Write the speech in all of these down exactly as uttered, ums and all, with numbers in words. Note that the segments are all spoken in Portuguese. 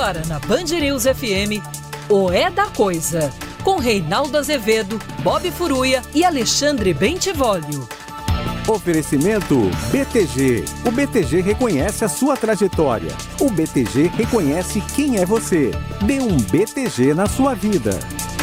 Agora na Band News F M, o É da Coisa, com Reinaldo Azevedo, Bob Furuia e Alexandre Bentivolio. Oferecimento B T G. O B T G reconhece a sua trajetória. O B T G reconhece quem é você. Dê um B T G na sua vida.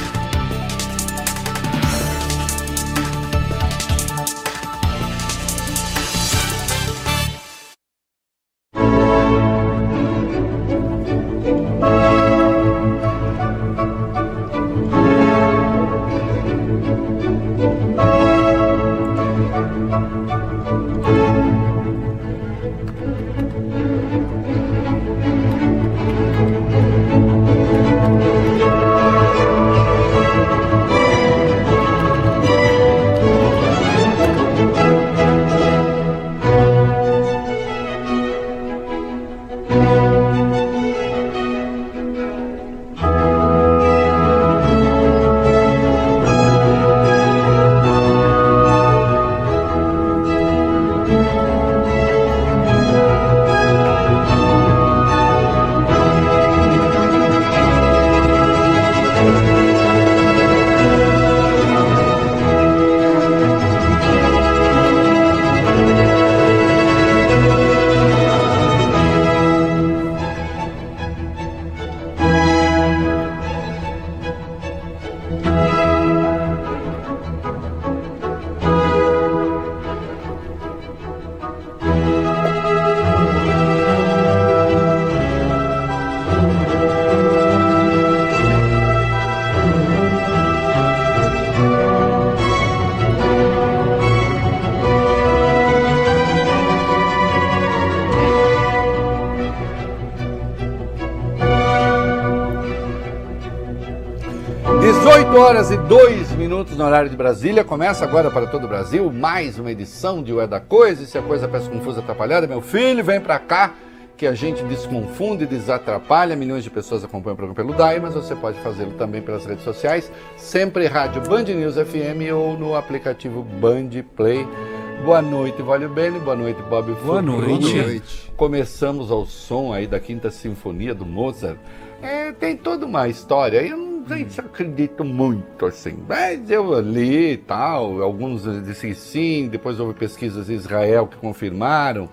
dezoito horas e dois minutos no horário de Brasília. Começa agora para todo o Brasil mais uma edição de O É da Coisa. E se a coisa parece confusa, atrapalhada, meu filho, vem pra cá que a gente desconfunde e desatrapalha. Milhões de pessoas acompanham o programa pelo D A I, mas você pode fazê-lo também pelas redes sociais, sempre rádio Band News F M ou no aplicativo Band Play. Boa noite, Valeu Bene. Boa noite, Bob Furuia. Boa noite. Boa noite. Começamos ao som aí da Quinta Sinfonia do Mozart. É, tem toda uma história. Eu não sei se acredito muito assim, mas eu li e tal. Alguns disseram sim, depois houve pesquisas em Israel que confirmaram.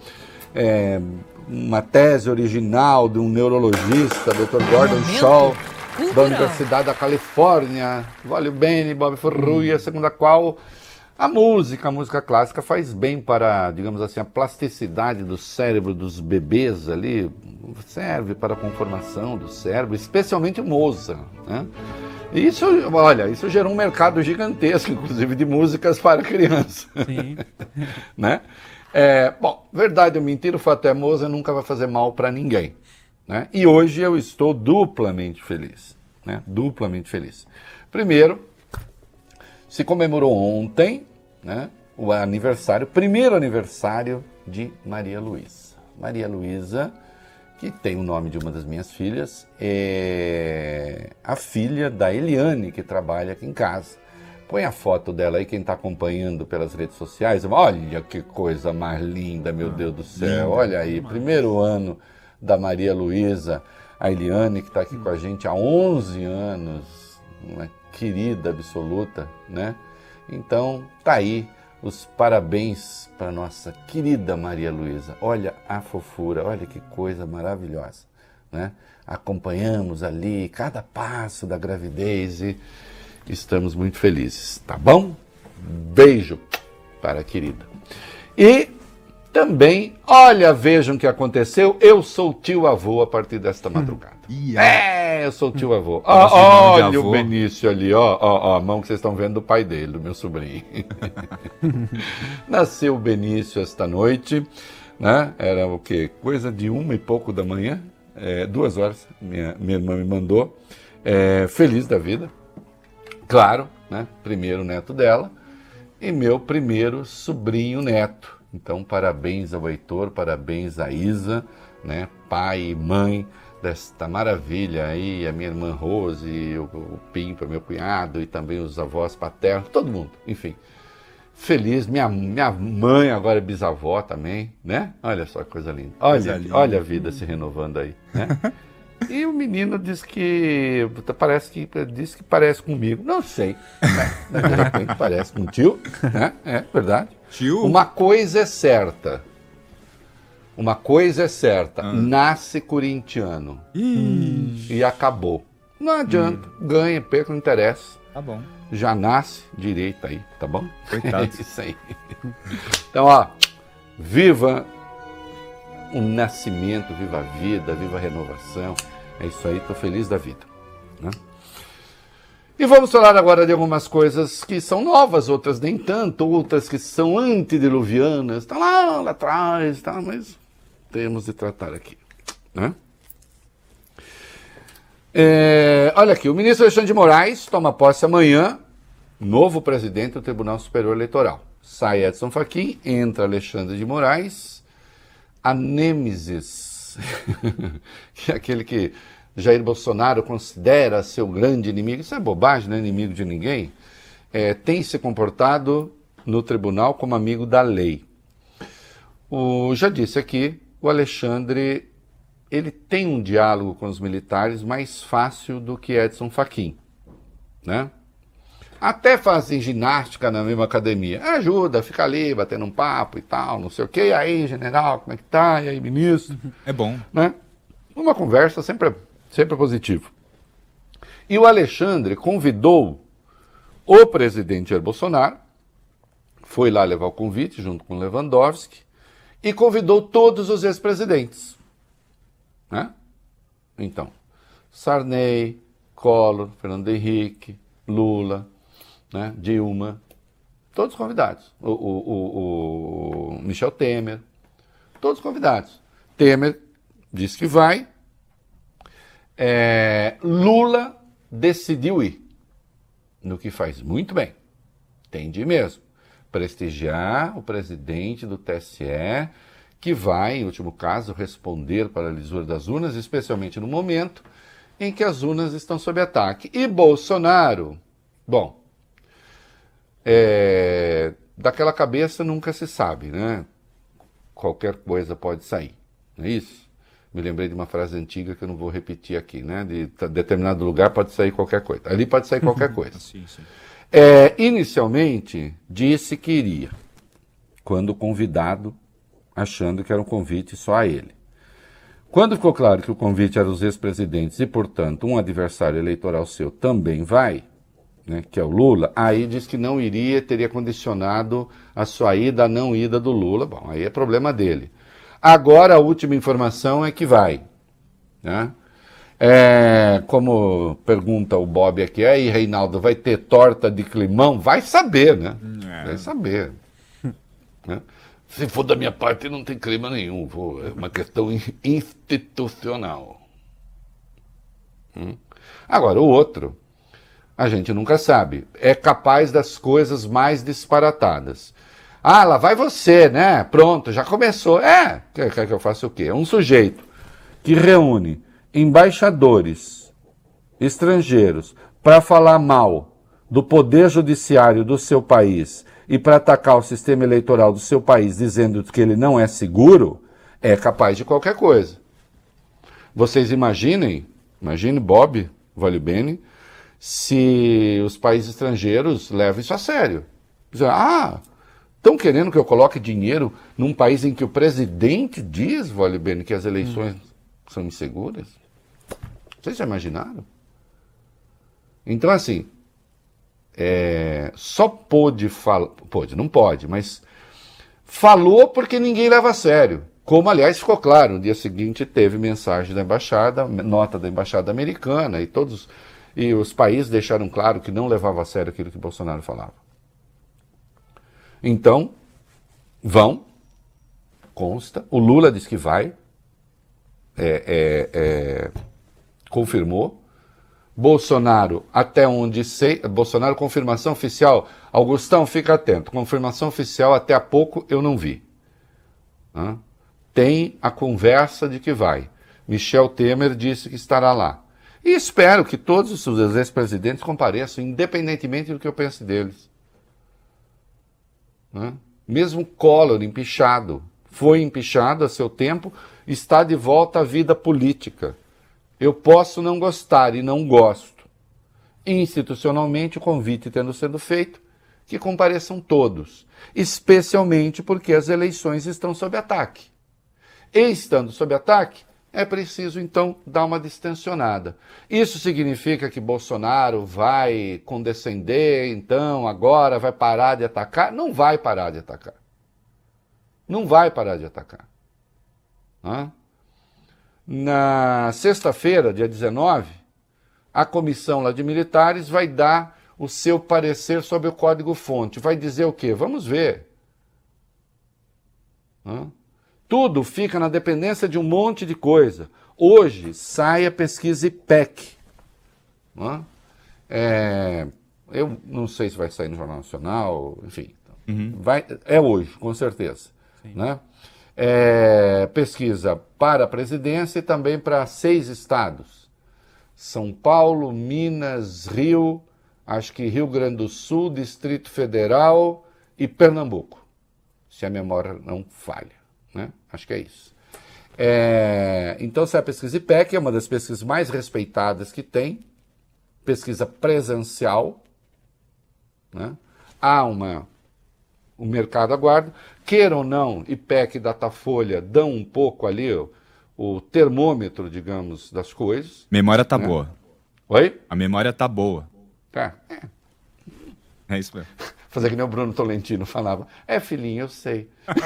É, uma tese original de um neurologista, doutor Gordon Shaw, da Universidade da Califórnia. Valeu Bene, Bob Furuia, segundo a qual a música, a música clássica faz bem para, digamos assim, a plasticidade do cérebro dos bebês ali, serve para a conformação do cérebro, especialmente o Mozart, né? E isso, olha, isso gerou um mercado gigantesco, inclusive, de músicas para crianças. Sim. Né? É, bom, verdade ou mentira, o fato é, Mozart nunca vai fazer mal para ninguém, né? E hoje eu estou duplamente feliz, né? Duplamente feliz. Primeiro, se comemorou ontem, né, o aniversário, primeiro aniversário de Maria Luísa. Maria Luísa, que tem o nome de uma das minhas filhas, é a filha da Eliane, que trabalha aqui em casa. Põe a foto dela aí, quem está acompanhando pelas redes sociais. Olha que coisa mais linda, meu Deus do céu. Olha aí, primeiro ano da Maria Luísa, a Eliane, que está aqui com a gente há onze anos, uma querida absoluta, né? Então, tá aí os parabéns para nossa querida Maria Luísa. Olha a fofura, olha que coisa maravilhosa, né? Acompanhamos ali cada passo da gravidez e estamos muito felizes, tá bom? Beijo para a querida. E também, olha, vejam o que aconteceu, eu sou tio avô a partir desta madrugada. Yeah. É, eu sou tio avô. Ah, olha avô. O Benício ali, ó, ó, ó, a mão que vocês estão vendo do pai dele, do meu sobrinho. Nasceu o Benício esta noite, né? Era o quê? Coisa de uma e pouco da manhã, é, duas horas, minha, minha irmã me mandou. É, feliz da vida, claro, né? Primeiro neto dela e meu primeiro sobrinho neto. Então, parabéns ao Heitor, parabéns à Isa, né? Pai e mãe desta maravilha aí, a minha irmã Rose, o, o Pimpa, meu cunhado, e também os avós paternos, todo mundo, enfim. Feliz, minha, minha mãe agora é bisavó também, né? Olha só que coisa linda. Olha, linda. Olha a vida se renovando aí, né? E o menino diz que parece que diz que parece comigo. Não sei. Né? De repente parece com o tio. Né? É verdade. Tio? Uma coisa é certa. Uma coisa é certa. Ah. Nasce corintiano. Ih. E acabou. Não adianta. Ih. Ganha, perca, não interessa. Tá bom. Já nasce direito aí, tá bom? Coitado. É isso aí. Então, ó, viva o nascimento, viva a vida, viva a renovação. É isso aí, tô feliz da vida. Né? E vamos falar agora de algumas coisas que são novas, outras nem tanto, outras que são antediluvianas. Tá lá, lá atrás, tá? Mas temos de tratar aqui. Né? É, olha aqui, o ministro Alexandre de Moraes toma posse amanhã, novo presidente do Tribunal Superior Eleitoral. Sai Edson Fachin, entra Alexandre de Moraes, a nêmesis, que é aquele que Jair Bolsonaro considera seu grande inimigo, isso é bobagem, não é inimigo de ninguém, é, tem se comportado no tribunal como amigo da lei. O, já disse aqui, o Alexandre... ele tem um diálogo com os militares mais fácil do que Edson Fachin, né? Até fazem ginástica na mesma academia. Ajuda, fica ali, batendo um papo e tal, não sei o quê. E aí, general, como é que tá? E aí, ministro? É bom. Né? Uma conversa sempre, sempre positiva. E o Alexandre convidou o presidente Jair Bolsonaro, foi lá levar o convite junto com Lewandowski, e convidou todos os ex-presidentes. Né? Então, Sarney, Collor, Fernando Henrique, Lula, né? Dilma, todos convidados. O, o, o, o Michel Temer, todos convidados. Temer disse que vai. É, Lula decidiu ir, no que faz muito bem. Tem de ir mesmo. Prestigiar o presidente do T S E, que vai, em último caso, responder para a lisura das urnas, especialmente no momento em que as urnas estão sob ataque. E Bolsonaro, bom, é, daquela cabeça nunca se sabe, né? Qualquer coisa pode sair, não é isso? Me lembrei de uma frase antiga que eu não vou repetir aqui, né? De determinado lugar pode sair qualquer coisa. Ali pode sair qualquer coisa. Sim, sim. É, inicialmente, disse que iria, quando convidado, achando que era um convite só a ele. Quando ficou claro que o convite era os ex-presidentes e, portanto, um adversário eleitoral seu também vai, né, que é o Lula, aí diz que não iria, teria condicionado a sua ida, a não ida do Lula. Bom, aí é problema dele. Agora a última informação é que vai. Né? É, como pergunta o Bob aqui, aí, Reinaldo, vai ter torta de climão? Vai saber, né? É. Vai saber. Né? Se for da minha parte, não tem clima nenhum. Vou, é uma questão institucional. Hum? Agora, o outro, a gente nunca sabe. É capaz das coisas mais disparatadas. Ah, lá vai você, né? Pronto, já começou. É, quer, quer que eu faça o quê? É um sujeito que reúne embaixadores estrangeiros para falar mal do poder judiciário do seu país e para atacar o sistema eleitoral do seu país dizendo que ele não é seguro, é capaz de qualquer coisa. Vocês imaginem, imagine Bob, Vale Bene, se os países estrangeiros levam isso a sério. Dizem, ah, estão querendo que eu coloque dinheiro num país em que o presidente diz, Vale Bene, que as eleições hum. são inseguras? Vocês já imaginaram? Então, assim, é, só pôde falar, pôde, não pode, mas falou porque ninguém leva a sério. Como, aliás, ficou claro, no dia seguinte teve mensagem da embaixada, nota da embaixada americana, e todos e os países deixaram claro que não levava a sério aquilo que Bolsonaro falava. Então, vão, consta, o Lula diz que vai, é, é, é, confirmou. Bolsonaro, até onde sei, Bolsonaro, confirmação oficial, Augustão, fica atento, confirmação oficial até há pouco eu não vi. Hã? Tem a conversa de que vai. Michel Temer disse que estará lá. E espero que todos os ex-presidentes compareçam, independentemente do que eu pense deles. Hã? Mesmo Collor, empichado, foi empichado a seu tempo, está de volta à vida política. Eu posso não gostar e não gosto. Institucionalmente, o convite tendo sido feito, que compareçam todos, especialmente porque as eleições estão sob ataque. E estando sob ataque, é preciso, então, dar uma distensionada. Isso significa que Bolsonaro vai condescender, então, agora vai parar de atacar? Não vai parar de atacar. Não vai parar de atacar. Hã? Na sexta-feira, dia dezenove, a comissão lá de militares vai dar o seu parecer sobre o código-fonte. Vai dizer o quê? Vamos ver. Hã? Tudo fica na dependência de um monte de coisa. Hoje sai a pesquisa I P E C. Hã? É, eu não sei se vai sair no Jornal Nacional, enfim. Uhum. Vai, é hoje, com certeza. Né? É, pesquisa para a presidência e também para seis estados. São Paulo, Minas, Rio, acho que Rio Grande do Sul, Distrito Federal e Pernambuco, se a memória não falha. Né? Acho que é isso. É, então, essa é a pesquisa I P E C, é uma das pesquisas mais respeitadas que tem, pesquisa presencial. Né? Há uma, o mercado aguarda. Queira ou não, I P E C e Datafolha dão um pouco ali o, o termômetro, digamos, das coisas. Memória tá né? boa. Oi? A memória tá boa. Tá. É. É isso mesmo. Fazer que nem o Bruno Tolentino falava. É, filhinho, eu sei.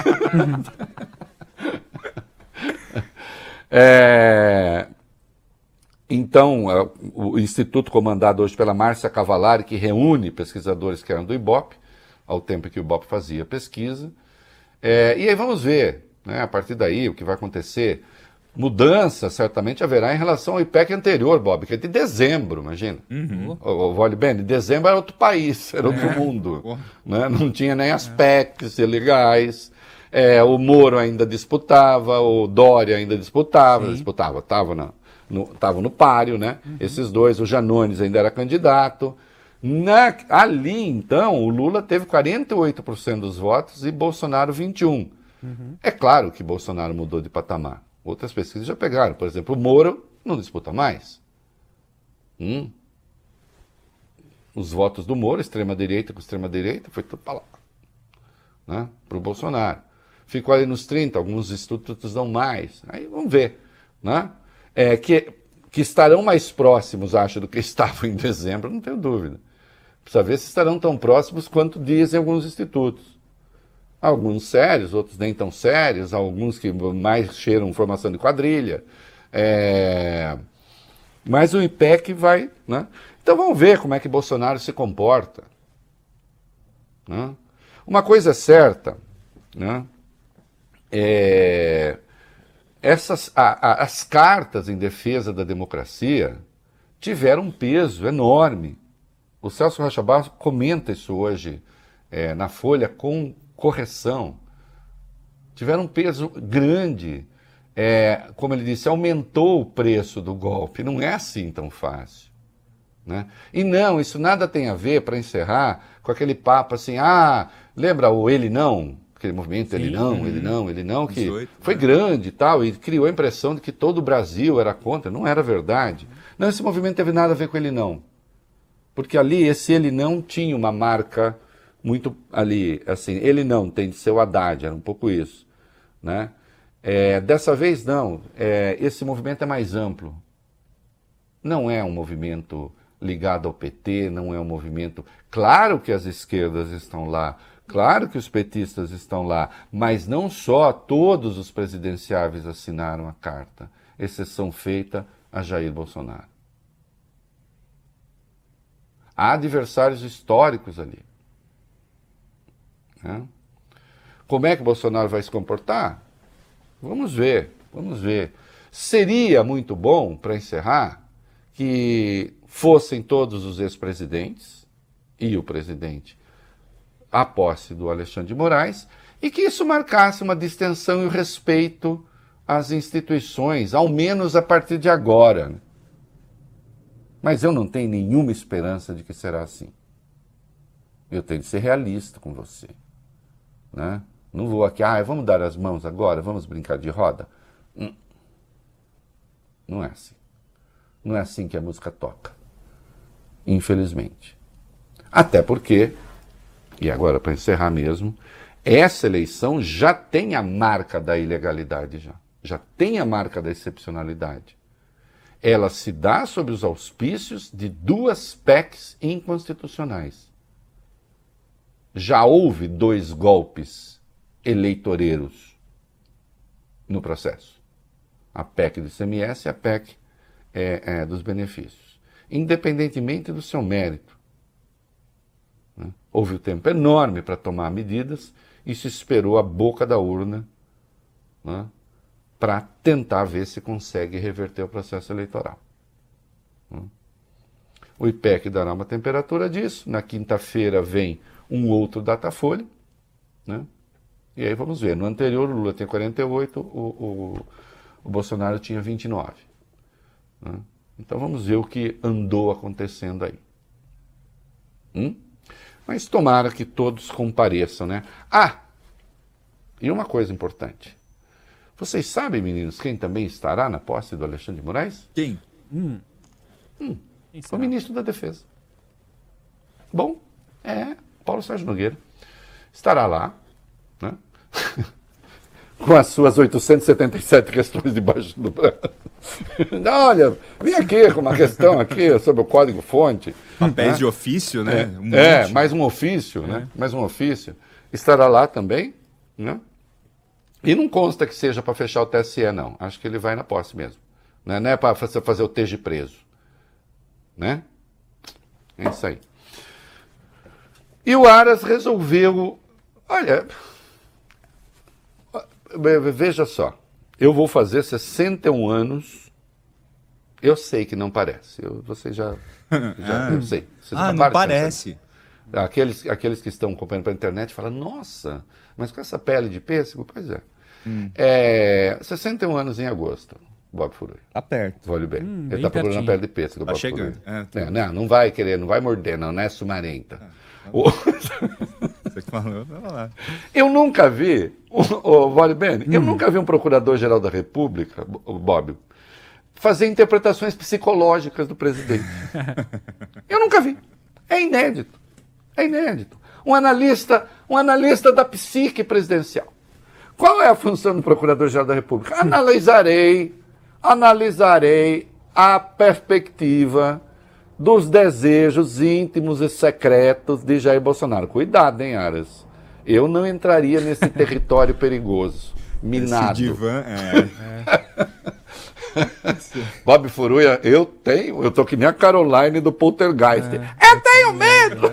é... Então, o Instituto comandado hoje pela Márcia Cavalari, que reúne pesquisadores que eram do Ibope, ao tempo que o Ibope fazia pesquisa. É... E aí vamos ver, né, a partir daí, o que vai acontecer. Mudança, certamente, haverá em relação ao I P E C anterior, Bob, que é de dezembro, imagina. Uhum. O, o Vale Bem, de dezembro era outro país, era outro é. mundo. Né? Não tinha nem as P E Cs legais, é, o Moro ainda disputava, o Dória ainda disputava, Sim. disputava, estava no, tava no páreo, né? Uhum. Esses dois, o Janones ainda era candidato. Na, ali, então, o Lula teve quarenta e oito por cento dos votos e Bolsonaro vinte e um por cento. Uhum. É claro que Bolsonaro mudou de patamar. Outras pesquisas já pegaram. Por exemplo, o Moro não disputa mais. Hum. Os votos do Moro, extrema-direita com extrema-direita, foi tudo para lá. Né? Para o Bolsonaro. Ficou ali nos trinta, alguns institutos dão mais. Aí vamos ver. Né? É, que, que estarão mais próximos, acho, do que estavam em dezembro, não tenho dúvida. Precisa ver se estarão tão próximos quanto dizem alguns institutos. Alguns sérios, outros nem tão sérios, alguns que mais cheiram formação de quadrilha. É... Mas o I P E C vai... Né? Então vamos ver como é que Bolsonaro se comporta. Né? Uma coisa é certa, né? é... Essas, a, a, as cartas em defesa da democracia tiveram um peso enorme. O Celso Rocha Barros comenta isso hoje é, na Folha com correção. Tiveram um peso grande. É, como ele disse, aumentou o preço do golpe. Não é assim tão fácil. Né? E não, isso nada tem a ver, para encerrar, com aquele papo assim, ah, lembra o ele não? Aquele movimento Sim, ele não, uhum. ele não, ele não, que dezoito, foi né? grande e tal, e criou a impressão de que todo o Brasil era contra. Não era verdade. Não, esse movimento teve nada a ver com ele não. Porque ali, esse ele não tinha uma marca muito ali, assim, ele não, tem de ser o Haddad, era um pouco isso. Né? É, dessa vez não, é, esse movimento é mais amplo. Não é um movimento ligado ao P T, não é um movimento... Claro que as esquerdas estão lá, claro que os petistas estão lá, mas não só todos os presidenciáveis assinaram a carta, exceção feita a Jair Bolsonaro. Há adversários históricos ali. Né? Como é que Bolsonaro vai se comportar? Vamos ver, vamos ver. Seria muito bom, para encerrar, que fossem todos os ex-presidentes e o presidente à posse do Alexandre de Moraes e que isso marcasse uma distensão e o respeito às instituições, ao menos a partir de agora. Né? Mas eu não tenho nenhuma esperança de que será assim. Eu tenho que ser realista com você. Né? Não vou aqui, ah, vamos dar as mãos agora, vamos brincar de roda. Hum. Não é assim. Não é assim que a música toca. Infelizmente. Até porque, e agora para encerrar mesmo, essa eleição já tem a marca da ilegalidade, já. Já tem a marca da excepcionalidade. Ela se dá sob os auspícios de duas P E Cs inconstitucionais. Já houve dois golpes eleitoreiros no processo. A P E C do I C M S e a P E C é, é, dos benefícios. Independentemente do seu mérito. Né? Houve um tempo enorme para tomar medidas e se esperou a boca da urna, né, para tentar ver se consegue reverter o processo eleitoral. Né? O I P E C dará uma temperatura disso. Na quinta-feira vem um outro Datafolha, né? E aí vamos ver. No anterior, o Lula tem quarenta e oito, o, o, o Bolsonaro tinha vinte e nove. Né? Então vamos ver o que andou acontecendo aí. Hum? Mas tomara que todos compareçam, né? Ah! E uma coisa importante. Vocês sabem, meninos, quem também estará na posse do Alexandre de Moraes? Quem? Hum. Hum. O ministro da Defesa. Bom, é Paulo Sérgio Nogueira. Estará lá, né? Com as suas oitocentas e setenta e sete questões debaixo do braço. Olha, vem aqui com uma questão aqui sobre o código-fonte. Papéis, né, de ofício, né? É, um é mais um ofício, é. né? Mais um ofício. Estará lá também, né? E não consta que seja para fechar o T S E, não. Acho que ele vai na posse mesmo. Né? Não é para fazer o T G preso. Né? É isso aí. E o Aras resolveu... Olha... Veja só, eu vou fazer sessenta e um anos, eu sei que não parece, eu, vocês já, já ah. eu sei. Vocês ah, não parece. Aqueles, aqueles que estão acompanhando pela internet falam, nossa, mas com essa pele de pêssego, pois é. Hum. é sessenta e um anos em agosto, Bob Furuia. Tá perto. Olha bem, hum, ele está procurando a pele de pêssego, tá Bob chegando. Furuia. É, tá. é, não, não vai querer, não vai morder, não, não é sumarenta. Ah, o... Você que falou, vai lá. Eu nunca vi, o, o Vale Ben, hum. eu nunca vi um procurador-geral da República, o Bob, fazer interpretações psicológicas do presidente. Eu nunca vi. É inédito. É inédito. Um analista, um analista da psique presidencial. Qual é a função do procurador-geral da República? Analisarei, analisarei a perspectiva dos desejos íntimos e secretos de Jair Bolsonaro. Cuidado, hein, Aras? Eu não entraria nesse território perigoso, minado. Esse divã, é. é. Bob Furuia, eu tenho, eu tô que nem a Caroline do Poltergeist. É. Eu tenho medo!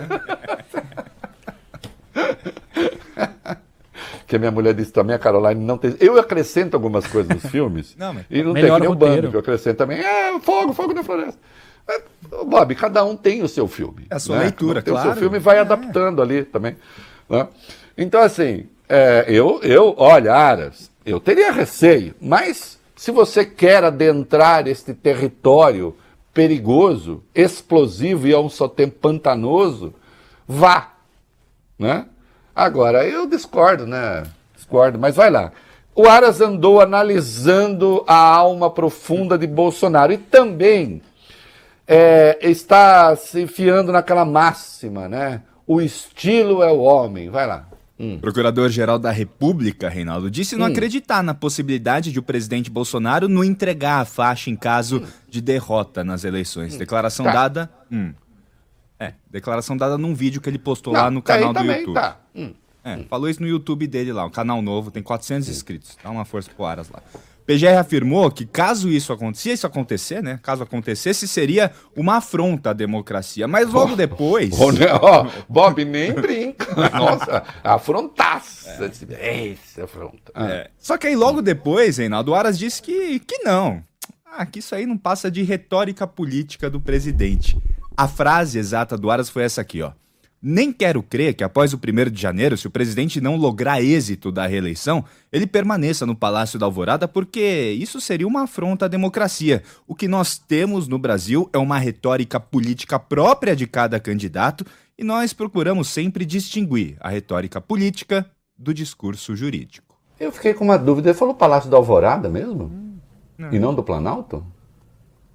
É. Que a minha mulher disse também, a Caroline não tem... Eu acrescento algumas coisas nos filmes, não, mas... e não tem que nem o Bambi, que eu acrescento também. É, fogo, fogo na floresta. Bob, cada um tem o seu filme. É a sua né? leitura, tem claro. O seu filme vai é. adaptando ali também. Né? Então, assim, é, eu, eu, olha, Aras, eu teria receio, mas se você quer adentrar este território perigoso, explosivo e ao mesmo tempo pantanoso, vá. Né? Agora, eu discordo, né? Discordo, mas vai lá. O Aras andou analisando a alma profunda de Bolsonaro e também... É, está se enfiando naquela máxima, né? O estilo é o homem. Vai lá. Hum. Procurador-Geral da República, Reinaldo, disse não hum. acreditar na possibilidade de o presidente Bolsonaro não entregar a faixa em caso hum. de derrota nas eleições. Hum. Declaração tá. dada... Hum. É, declaração dada num vídeo que ele postou não, lá no canal do também, YouTube. Tá. Hum. É, hum. Falou isso no YouTube dele lá, um canal novo, tem quatrocentos hum. inscritos. Dá uma força pro Aras lá. P G R afirmou que caso isso acontecer, isso acontecer, né? Caso acontecesse, seria uma afronta à democracia. Mas logo oh, depois... Oh, oh, Bob, nem brinca. Nossa, afrontaça. É. Esse afronta. Ah. É. Só que aí logo depois, Reinaldo Aras disse que, que não. Ah, que isso aí não passa de retórica política do presidente. A frase exata do Aras foi essa aqui, ó. Nem quero crer que após o primeiro de janeiro, se o presidente não lograr êxito da reeleição, ele permaneça no Palácio da Alvorada, porque isso seria uma afronta à democracia. O que nós temos no Brasil é uma retórica política própria de cada candidato e nós procuramos sempre distinguir a retórica política do discurso jurídico. Eu fiquei com uma dúvida. Ele falou Palácio da Alvorada mesmo? Hum, não. E não do Planalto?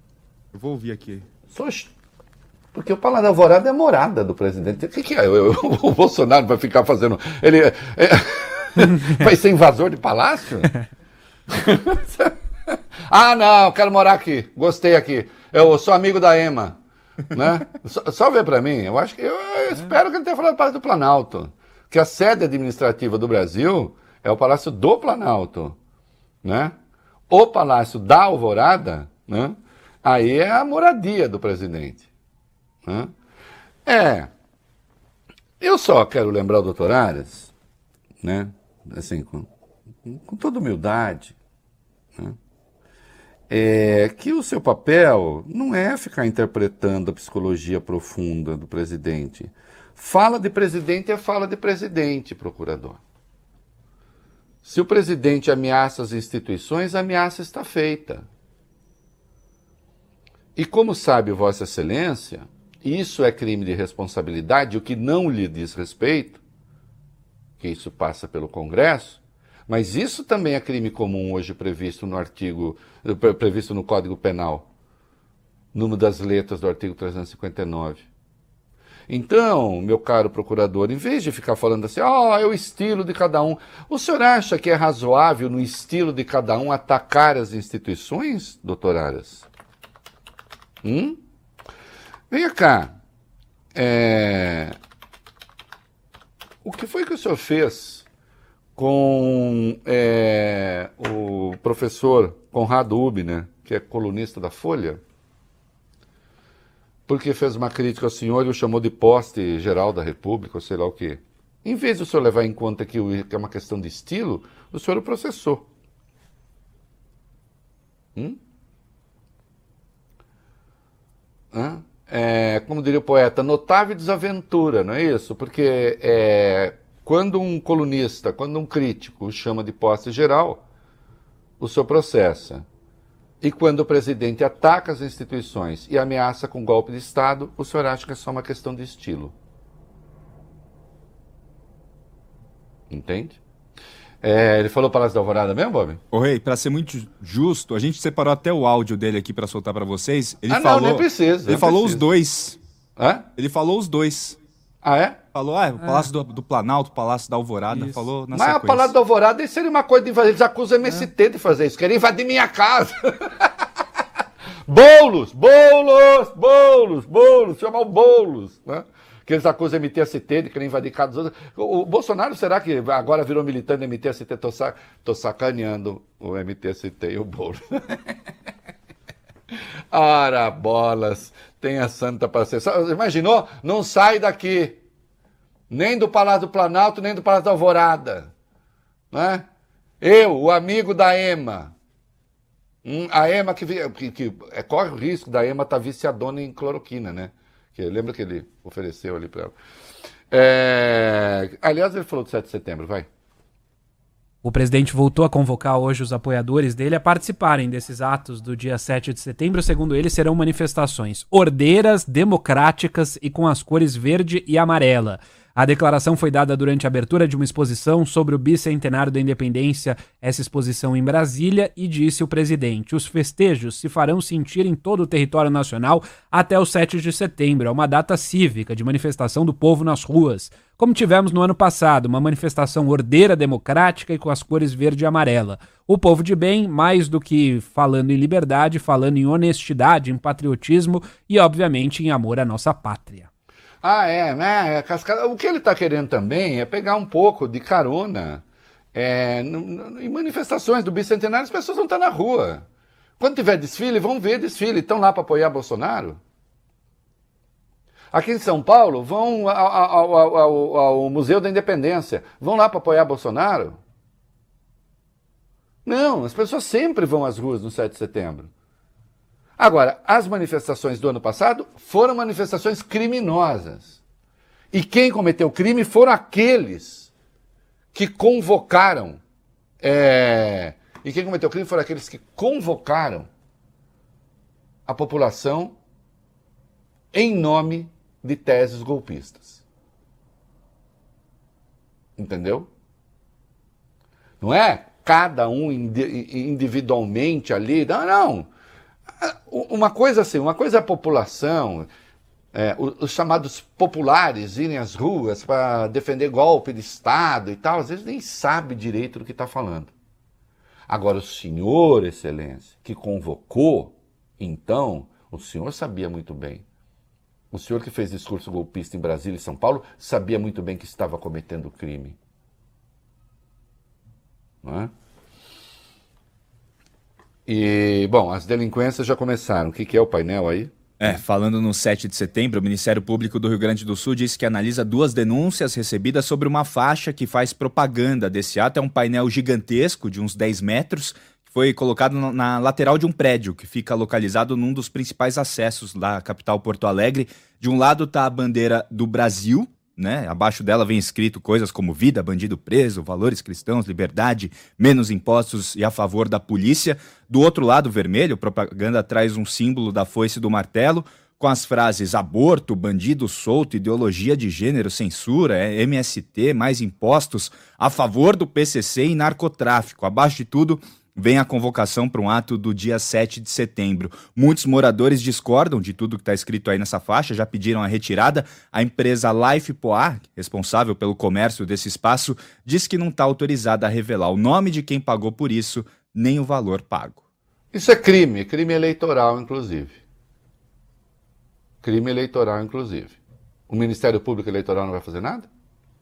Eu vou ouvir aqui. Porque o Palácio da Alvorada é morada do presidente. O que, que é? Eu, eu, o Bolsonaro vai ficar fazendo... Ele é, vai ser invasor de palácio? Ah, não, quero morar aqui. Gostei aqui. Eu sou amigo da Ema. Né? Só, só ver para mim. Eu acho que eu, eu espero que ele tenha falado do Palácio do Planalto. Que a sede administrativa do Brasil é o Palácio do Planalto. Né? O Palácio da Alvorada, né? Aí é a moradia do presidente. Né? É. Eu só quero lembrar o doutor Aras, né? Assim, com, com toda humildade, né? É, que o seu papel não é ficar interpretando a psicologia profunda do presidente. Fala de presidente é fala de presidente, procurador. Se o presidente ameaça as instituições, a ameaça está feita. E como sabe Vossa Excelência, isso é crime de responsabilidade, o que não lhe diz respeito, que isso passa pelo Congresso, mas isso também é crime comum hoje previsto no artigo, previsto no Código Penal, numa das letras do artigo trezentos e cinquenta e nove. Então, meu caro procurador, em vez de ficar falando assim, ó, oh, é o estilo de cada um, o senhor acha que é razoável no estilo de cada um atacar as instituições, doutor Aras? Hum? Venha cá. É... O que foi que o senhor fez com é, o professor Conrado Ubner, que é colunista da Folha? Porque fez uma crítica ao senhor e o chamou de poste geral da República, ou sei lá o quê. Em vez do senhor levar em conta que é uma questão de estilo, o senhor o processou. Hum? Hã? É, como diria o poeta, notável desaventura, não é isso? Porque é, quando um colunista, quando um crítico o chama de poste geral, o senhor processa. E quando o presidente ataca as instituições e ameaça com golpe de Estado, o senhor acha que é só uma questão de estilo. Entende? É, ele falou Palácio da Alvorada mesmo, Bob? Ô, Rei, pra ser muito justo, a gente separou até o áudio dele aqui pra soltar pra vocês. Ele ah, falou, não, nem precisa. Ele falou precisa. os dois. Hã? Ele falou os dois. Ah, é? Falou, ah, o Palácio é. do, do Planalto, o Palácio da Alvorada, isso. Falou na Mas sequência. o Palácio da Alvorada isso seria uma coisa de invadir. Eles acusam o M S T é. de fazer isso. Querem invadir minha casa. Boulos, Boulos, Boulos, Boulos, chama o Boulos, né? Que eles acusam o M T S T de querer invadir casa dos outros. O, o Bolsonaro, será que agora virou militante do M T S T? Tô, sa tô sacaneando o M T S T e o Boulos. Ora, bolas, tenha santa paciência. Imaginou? Não sai daqui. Nem do Palácio do Planalto, nem do Palácio da Alvorada. Né? Eu, o amigo da Ema. Hum, a Ema que, que, que é, corre o risco da Ema estar tá viciadona em cloroquina, né? Que, lembra que ele ofereceu ali para ela. É, aliás, ele falou do sete de setembro, vai. O presidente voltou a convocar hoje os apoiadores dele a participarem desses atos do dia sete de setembro. Segundo ele, serão manifestações ordeiras, democráticas e com as cores verde e amarela. A declaração foi dada durante a abertura de uma exposição sobre o bicentenário da independência, essa exposição em Brasília, e disse o presidente: os festejos se farão sentir em todo o território nacional até o sete de setembro. É uma data cívica de manifestação do povo nas ruas, como tivemos no ano passado, uma manifestação ordeira, democrática e com as cores verde e amarela. O povo de bem, mais do que falando em liberdade, falando em honestidade, em patriotismo e, obviamente, em amor à nossa pátria. Ah, é, né? O que ele está querendo também é pegar um pouco de carona é, no, no, em manifestações do bicentenário. As pessoas vão estar na rua. Quando tiver desfile, vão ver desfile. Estão lá para apoiar Bolsonaro. Aqui em São Paulo, vão ao, ao, ao, ao, ao Museu da Independência. Vão lá para apoiar Bolsonaro? Não, as pessoas sempre vão às ruas no sete de setembro. Agora, as manifestações do ano passado foram manifestações criminosas. E quem cometeu crime foram aqueles que convocaram. É, e quem cometeu crime foram aqueles que convocaram a população em nome de teses golpistas. Entendeu? Não é cada um individualmente ali. Não, não. Uma coisa assim, uma coisa é a população, é, os, os chamados populares irem às ruas para defender golpe de Estado e tal, às vezes nem sabe direito do que está falando. Agora, o senhor, excelência, que convocou, então, o senhor sabia muito bem. O senhor que fez discurso golpista em Brasília e São Paulo sabia muito bem que estava cometendo crime. Não é? E, bom, as delinquências já começaram. O que, que é o painel aí? É, falando no sete de setembro, o Ministério Público do Rio Grande do Sul disse que analisa duas denúncias recebidas sobre uma faixa que faz propaganda desse ato. É um painel gigantesco de uns dez metros, que foi colocado na lateral de um prédio, que fica localizado num dos principais acessos da capital Porto Alegre. De um lado está a bandeira do Brasil, né? Abaixo dela vem escrito coisas como vida, bandido preso, valores cristãos, liberdade, menos impostos e a favor da polícia. Do outro lado, vermelho, a propaganda traz um símbolo da foice e do martelo, com as frases aborto, bandido solto, ideologia de gênero, censura, M S T, mais impostos, a favor do P C C e narcotráfico. Abaixo de tudo, vem a convocação para um ato do dia sete de setembro. Muitos moradores discordam de tudo que está escrito aí nessa faixa, já pediram a retirada. A empresa Life Poá, responsável pelo comércio desse espaço, diz que não está autorizada a revelar o nome de quem pagou por isso, nem o valor pago. Isso é crime, crime eleitoral, inclusive. Crime eleitoral, inclusive. O Ministério Público Eleitoral não vai fazer nada?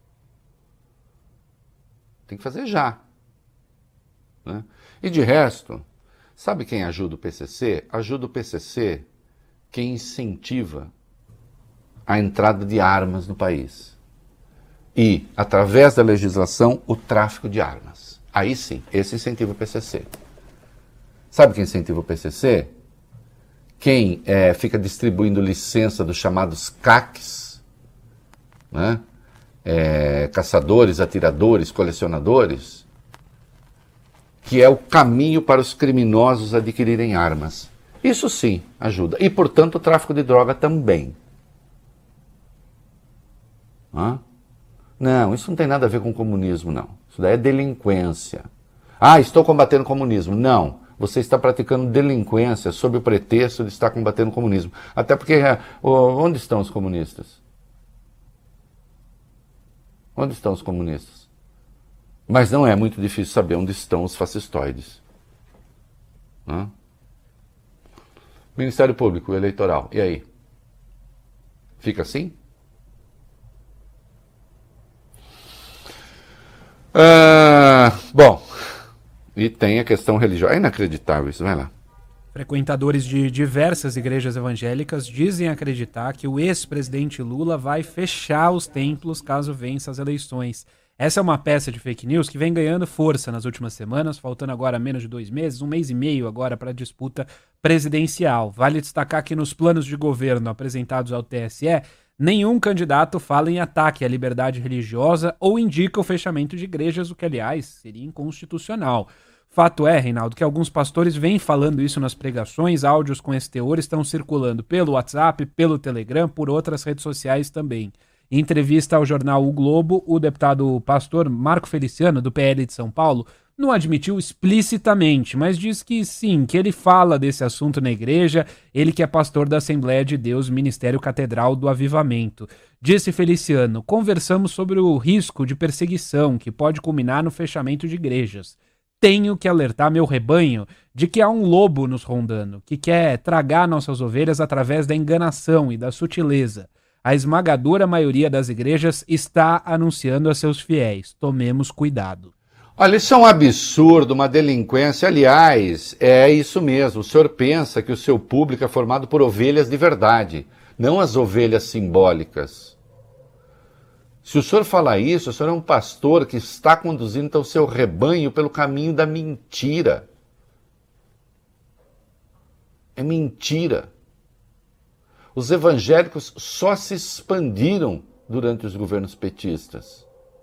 Tem que fazer já. Né? E de resto, sabe quem ajuda o P C C? Ajuda o P C C quem incentiva a entrada de armas no país. E, através da legislação, o tráfico de armas. Aí sim, esse incentiva o P C C. Sabe quem incentiva o P C C? Quem é, fica distribuindo licença dos chamados C A Cs, né? É, caçadores, atiradores, colecionadores, que é o caminho para os criminosos adquirirem armas. Isso sim ajuda. E, portanto, o tráfico de droga também. Hã? Não, isso não tem nada a ver com comunismo, não. Isso daí é delinquência. Ah, estou combatendo o comunismo. Não, você está praticando delinquência sob o pretexto de estar combatendo o comunismo. Até porque, onde estão os comunistas? Onde estão os comunistas? Mas não é muito difícil saber onde estão os fascistoides. Hã? Ministério Público Eleitoral, e aí? Fica assim? Ah, bom, e tem a questão religiosa. É inacreditável isso, vai lá. Frequentadores de diversas igrejas evangélicas dizem acreditar que o ex-presidente Lula vai fechar os templos caso vença as eleições. Essa é uma peça de fake news que vem ganhando força nas últimas semanas, faltando agora menos de dois meses, um mês e meio agora para a disputa presidencial. Vale destacar que nos planos de governo apresentados ao T S E, nenhum candidato fala em ataque à liberdade religiosa ou indica o fechamento de igrejas, o que, aliás, seria inconstitucional. Fato é, Reinaldo, que alguns pastores vêm falando isso nas pregações, áudios com esse teor estão circulando pelo WhatsApp, pelo Telegram, por outras redes sociais também. Em entrevista ao jornal O Globo, o deputado pastor Marco Feliciano, do P L de São Paulo, não admitiu explicitamente, mas diz que sim, que ele fala desse assunto na igreja, ele que é pastor da Assembleia de Deus, Ministério Catedral do Avivamento. Disse Feliciano, conversamos sobre o risco de perseguição que pode culminar no fechamento de igrejas. Tenho que alertar meu rebanho de que há um lobo nos rondando, que quer tragar nossas ovelhas através da enganação e da sutileza. A esmagadora maioria das igrejas está anunciando a seus fiéis. Tomemos cuidado. Olha, isso é um absurdo, uma delinquência. Aliás, é isso mesmo. O senhor pensa que o seu público é formado por ovelhas de verdade, não as ovelhas simbólicas. Se o senhor falar isso, o senhor é um pastor que está conduzindo o seu rebanho pelo caminho da mentira. É mentira. Os evangélicos só se expandiram durante os governos petistas.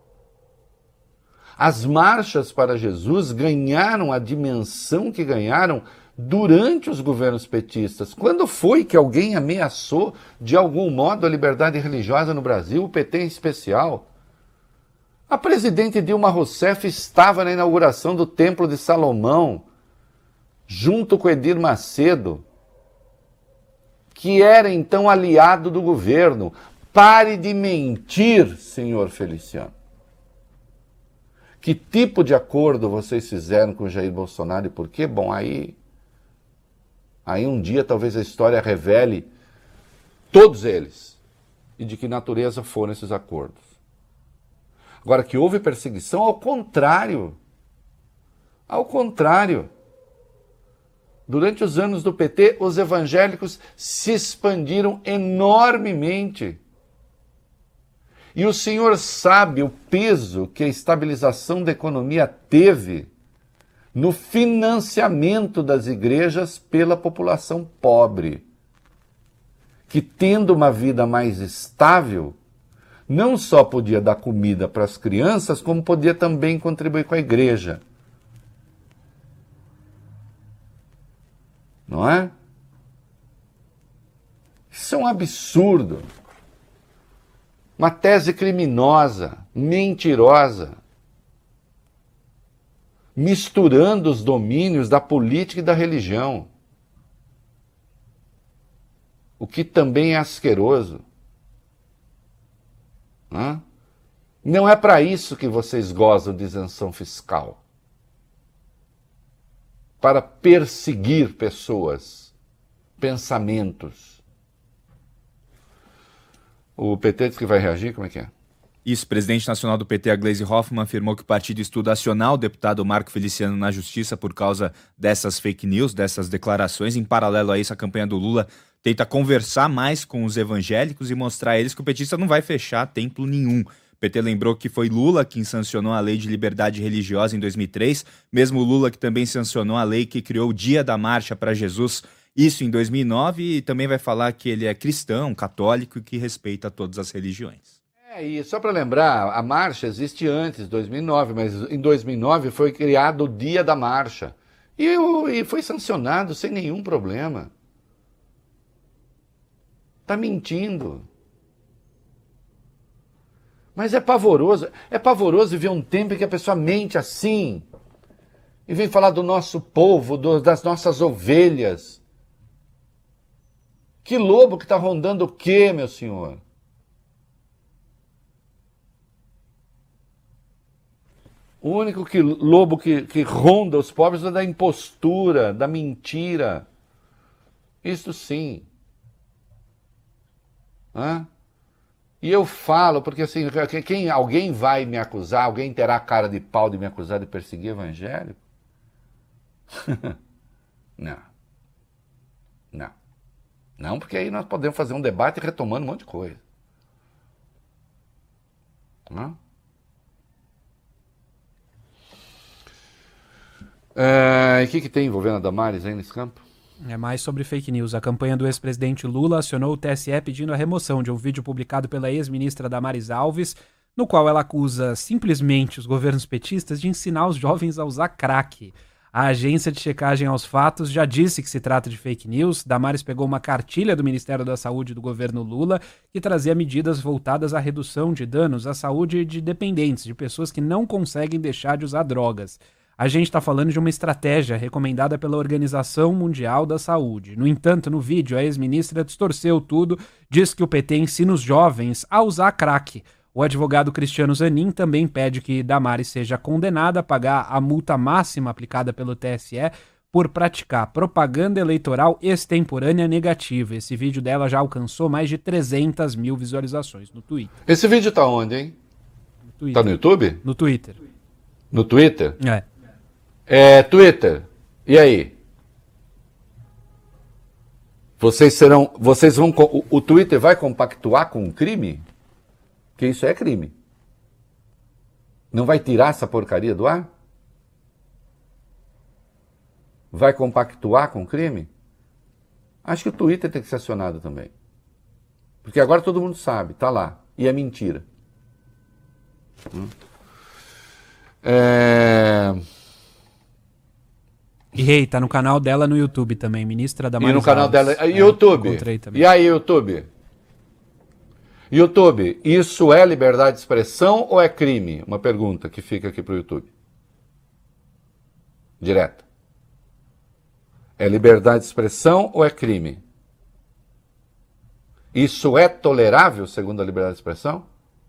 As marchas para Jesus ganharam a dimensão que ganharam durante os governos petistas. Quando foi que alguém ameaçou, de algum modo, a liberdade religiosa no Brasil, o P T em especial? A presidente Dilma Rousseff estava na inauguração do Templo de Salomão, junto com Edir Macedo, que era então aliado do governo. Pare de mentir, senhor Feliciano. Que tipo de acordo vocês fizeram com Jair Bolsonaro e por quê? Bom, aí, aí um dia talvez a história revele todos eles e de que natureza foram esses acordos. Agora, que houve perseguição, ao contrário. Ao contrário. Durante os anos do P T, os evangélicos se expandiram enormemente. E o senhor sabe o peso que a estabilização da economia teve no financiamento das igrejas pela população pobre, que, tendo uma vida mais estável, não só podia dar comida para as crianças, como podia também contribuir com a igreja. Não é? Isso é um absurdo. Uma tese criminosa, mentirosa, misturando os domínios da política e da religião. O que também é asqueroso. Não, não é para isso que vocês gozam de isenção fiscal. Para perseguir pessoas, pensamentos. O P T diz que vai reagir, como é que é? Isso, presidente nacional do P T, a Gleisi Hoffmann, afirmou que o partido estuda acionar o deputado Marco Feliciano na justiça por causa dessas fake news, dessas declarações. Em paralelo a isso, a campanha do Lula tenta conversar mais com os evangélicos e mostrar a eles que o petista não vai fechar templo nenhum. O P T lembrou que foi Lula quem sancionou a Lei de Liberdade Religiosa em dois mil e três, mesmo Lula que também sancionou a lei que criou o Dia da Marcha para Jesus, isso em dois mil e nove, e também vai falar que ele é cristão, católico e que respeita todas as religiões. É, e só para lembrar, a marcha existe antes, dois mil e nove, mas em dois mil e nove foi criado o Dia da Marcha. E, e foi sancionado sem nenhum problema. Está mentindo. Mas é pavoroso, é pavoroso ver um tempo em que a pessoa mente assim e vem falar do nosso povo, do, das nossas ovelhas. Que lobo que está rondando o quê, meu senhor? O único que, lobo que, que ronda os pobres é da impostura, da mentira. Isso sim. Hã? E eu falo, porque assim, quem, alguém vai me acusar, alguém terá cara de pau de me acusar de perseguir evangélico? Não. Não. Não, porque aí nós podemos fazer um debate retomando um monte de coisa. Não? É, e o que, que tem envolvendo a Damares aí nesse campo? É mais sobre fake news. A campanha do ex-presidente Lula acionou o T S E pedindo a remoção de um vídeo publicado pela ex-ministra Damares Alves, no qual ela acusa simplesmente os governos petistas de ensinar os jovens a usar crack. A agência de checagem aos fatos já disse que se trata de fake news. Damares pegou uma cartilha do Ministério da Saúde do governo Lula que trazia medidas voltadas à redução de danos à saúde de dependentes, de pessoas que não conseguem deixar de usar drogas. A gente está falando de uma estratégia recomendada pela Organização Mundial da Saúde. No entanto, no vídeo, a ex-ministra distorceu tudo, diz que o P T ensina os jovens a usar crack. O advogado Cristiano Zanin também pede que Damares seja condenada a pagar a multa máxima aplicada pelo T S E por praticar propaganda eleitoral extemporânea negativa. Esse vídeo dela já alcançou mais de trezentas mil visualizações no Twitter. Esse vídeo tá onde, hein? No Twitter. Tá no YouTube? No Twitter. No Twitter? É. É, Twitter, e aí? Vocês serão, vocês vão, o, o Twitter vai compactuar com o crime? Porque isso é crime. Não vai tirar essa porcaria do ar? Vai compactuar com o crime? Acho que o Twitter tem que ser acionado também. Porque agora todo mundo sabe, tá lá, e é mentira. Hum. É... E rei, hey, tá no canal dela no YouTube também, ministra Damares E no canal Alves. dela, YouTube. É, e aí, YouTube? YouTube, isso é liberdade de expressão ou é crime? Uma pergunta que fica aqui pro YouTube. Direta. É liberdade de expressão ou é crime? Isso é tolerável, segundo a liberdade de expressão?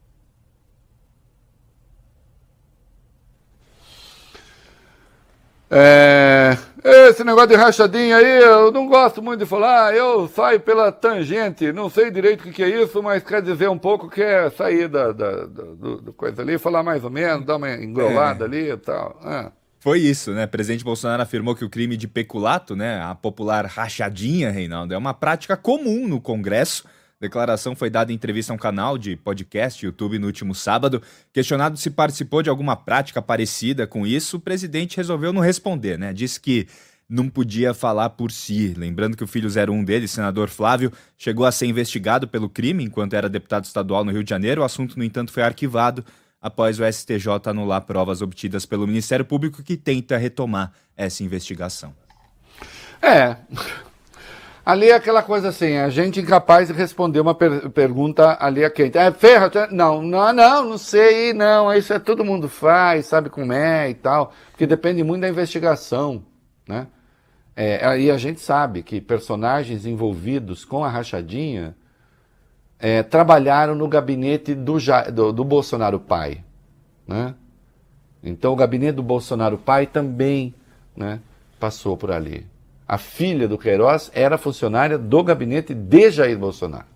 É, esse negócio de rachadinha aí, eu não gosto muito de falar, eu saio pela tangente, não sei direito o que, que é isso, mas quer dizer um pouco que é sair da, da, da do, do coisa ali, falar mais ou menos, dar uma engrolada é. ali e tal. É. Foi isso, né? O presidente Bolsonaro afirmou que o crime de peculato, né, a popular rachadinha, Reinaldo, é uma prática comum no Congresso. A declaração foi dada em entrevista a um canal de podcast YouTube no último sábado. Questionado se participou de alguma prática parecida com isso, o presidente resolveu não responder, né? Disse que não podia falar por si. Lembrando que o filho zero um dele, senador Flávio, chegou a ser investigado pelo crime enquanto era deputado estadual no Rio de Janeiro. O assunto, no entanto, foi arquivado após o S T J anular provas obtidas pelo Ministério Público, que tenta retomar essa investigação. É... Ali é aquela coisa assim, a gente incapaz de responder uma per- pergunta ali a quente. É ferro? Não, não, não, não sei, não, isso é todo mundo faz, sabe como é e tal, porque depende muito da investigação, né? É, e a gente sabe que personagens envolvidos com a rachadinha é, trabalharam no gabinete do, do, do Bolsonaro pai, né? Então o gabinete do Bolsonaro pai também, né, passou por ali. A filha do Queiroz era funcionária do gabinete de Jair Bolsonaro.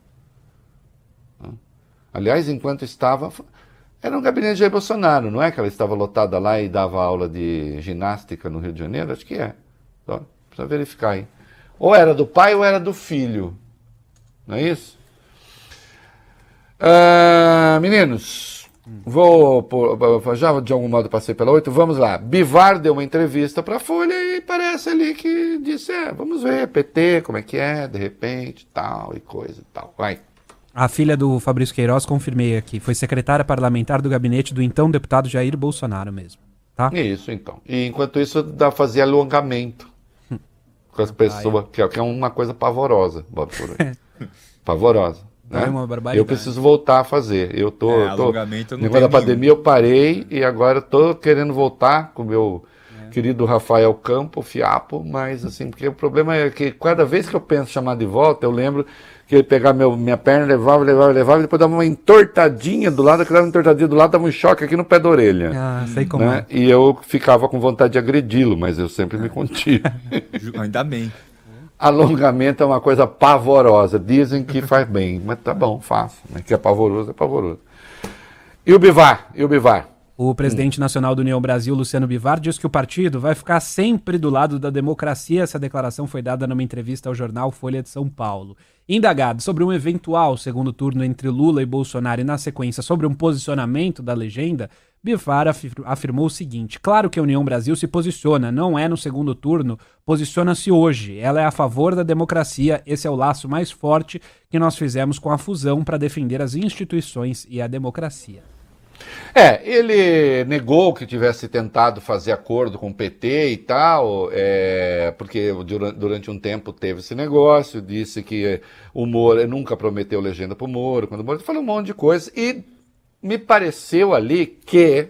Aliás, enquanto estava... Era um gabinete de Jair Bolsonaro, não é que ela estava lotada lá e dava aula de ginástica no Rio de Janeiro? Acho que é. Então, precisa verificar aí. Ou era do pai ou era do filho. Não é isso? Ah, meninos... Vou, por, já de algum modo passei pela oito, vamos lá. Bivar deu uma entrevista para a Folha e parece ali que disse, é, vamos ver, P T, como é que é, de repente, tal e coisa e tal. Vai. A filha do Fabrício Queiroz, confirmei aqui, foi secretária parlamentar do gabinete do então deputado Jair Bolsonaro mesmo, tá? Isso, então. E enquanto isso, dá fazer alongamento com as pessoas, que é uma coisa pavorosa, Bob Furui. Pavorosa. Né? É uma barbaridade. Eu preciso voltar a fazer. Eu tô, é, tô alongamento não negócio da pandemia eu parei e agora estou querendo voltar com o meu é. querido Rafael Campo, Fiapo, mas assim, porque o problema é que cada vez que eu penso em chamar de volta, eu lembro que ele pegava meu, minha perna, levava, levava, levava, e depois dava uma entortadinha do lado, que dava uma entortadinha do lado, dava um choque aqui no pé da orelha. Ah, sei como né? é. E eu ficava com vontade de agredi-lo, mas eu sempre me contive. Ainda bem. Alongamento é uma coisa pavorosa. Dizem que faz bem, mas tá bom, faço. Né? Que é pavoroso, é pavoroso. E o Bivar? E o Bivar? O presidente hum. nacional do União Brasil, Luciano Bivar, diz que o partido vai ficar sempre do lado da democracia. Essa declaração foi dada numa entrevista ao jornal Folha de São Paulo. Indagado sobre um eventual segundo turno entre Lula e Bolsonaro e, na sequência, sobre um posicionamento da legenda, Bivar afirmou o seguinte: claro que a União Brasil se posiciona, não é no segundo turno, posiciona-se hoje. Ela é a favor da democracia, esse é o laço mais forte que nós fizemos com a fusão para defender as instituições e a democracia. É, ele negou que tivesse tentado fazer acordo com o P T e tal, é, porque durante um tempo teve esse negócio, disse que o Moro nunca prometeu legenda para o Moro, quando o Moro falou um monte de coisa, e me pareceu ali que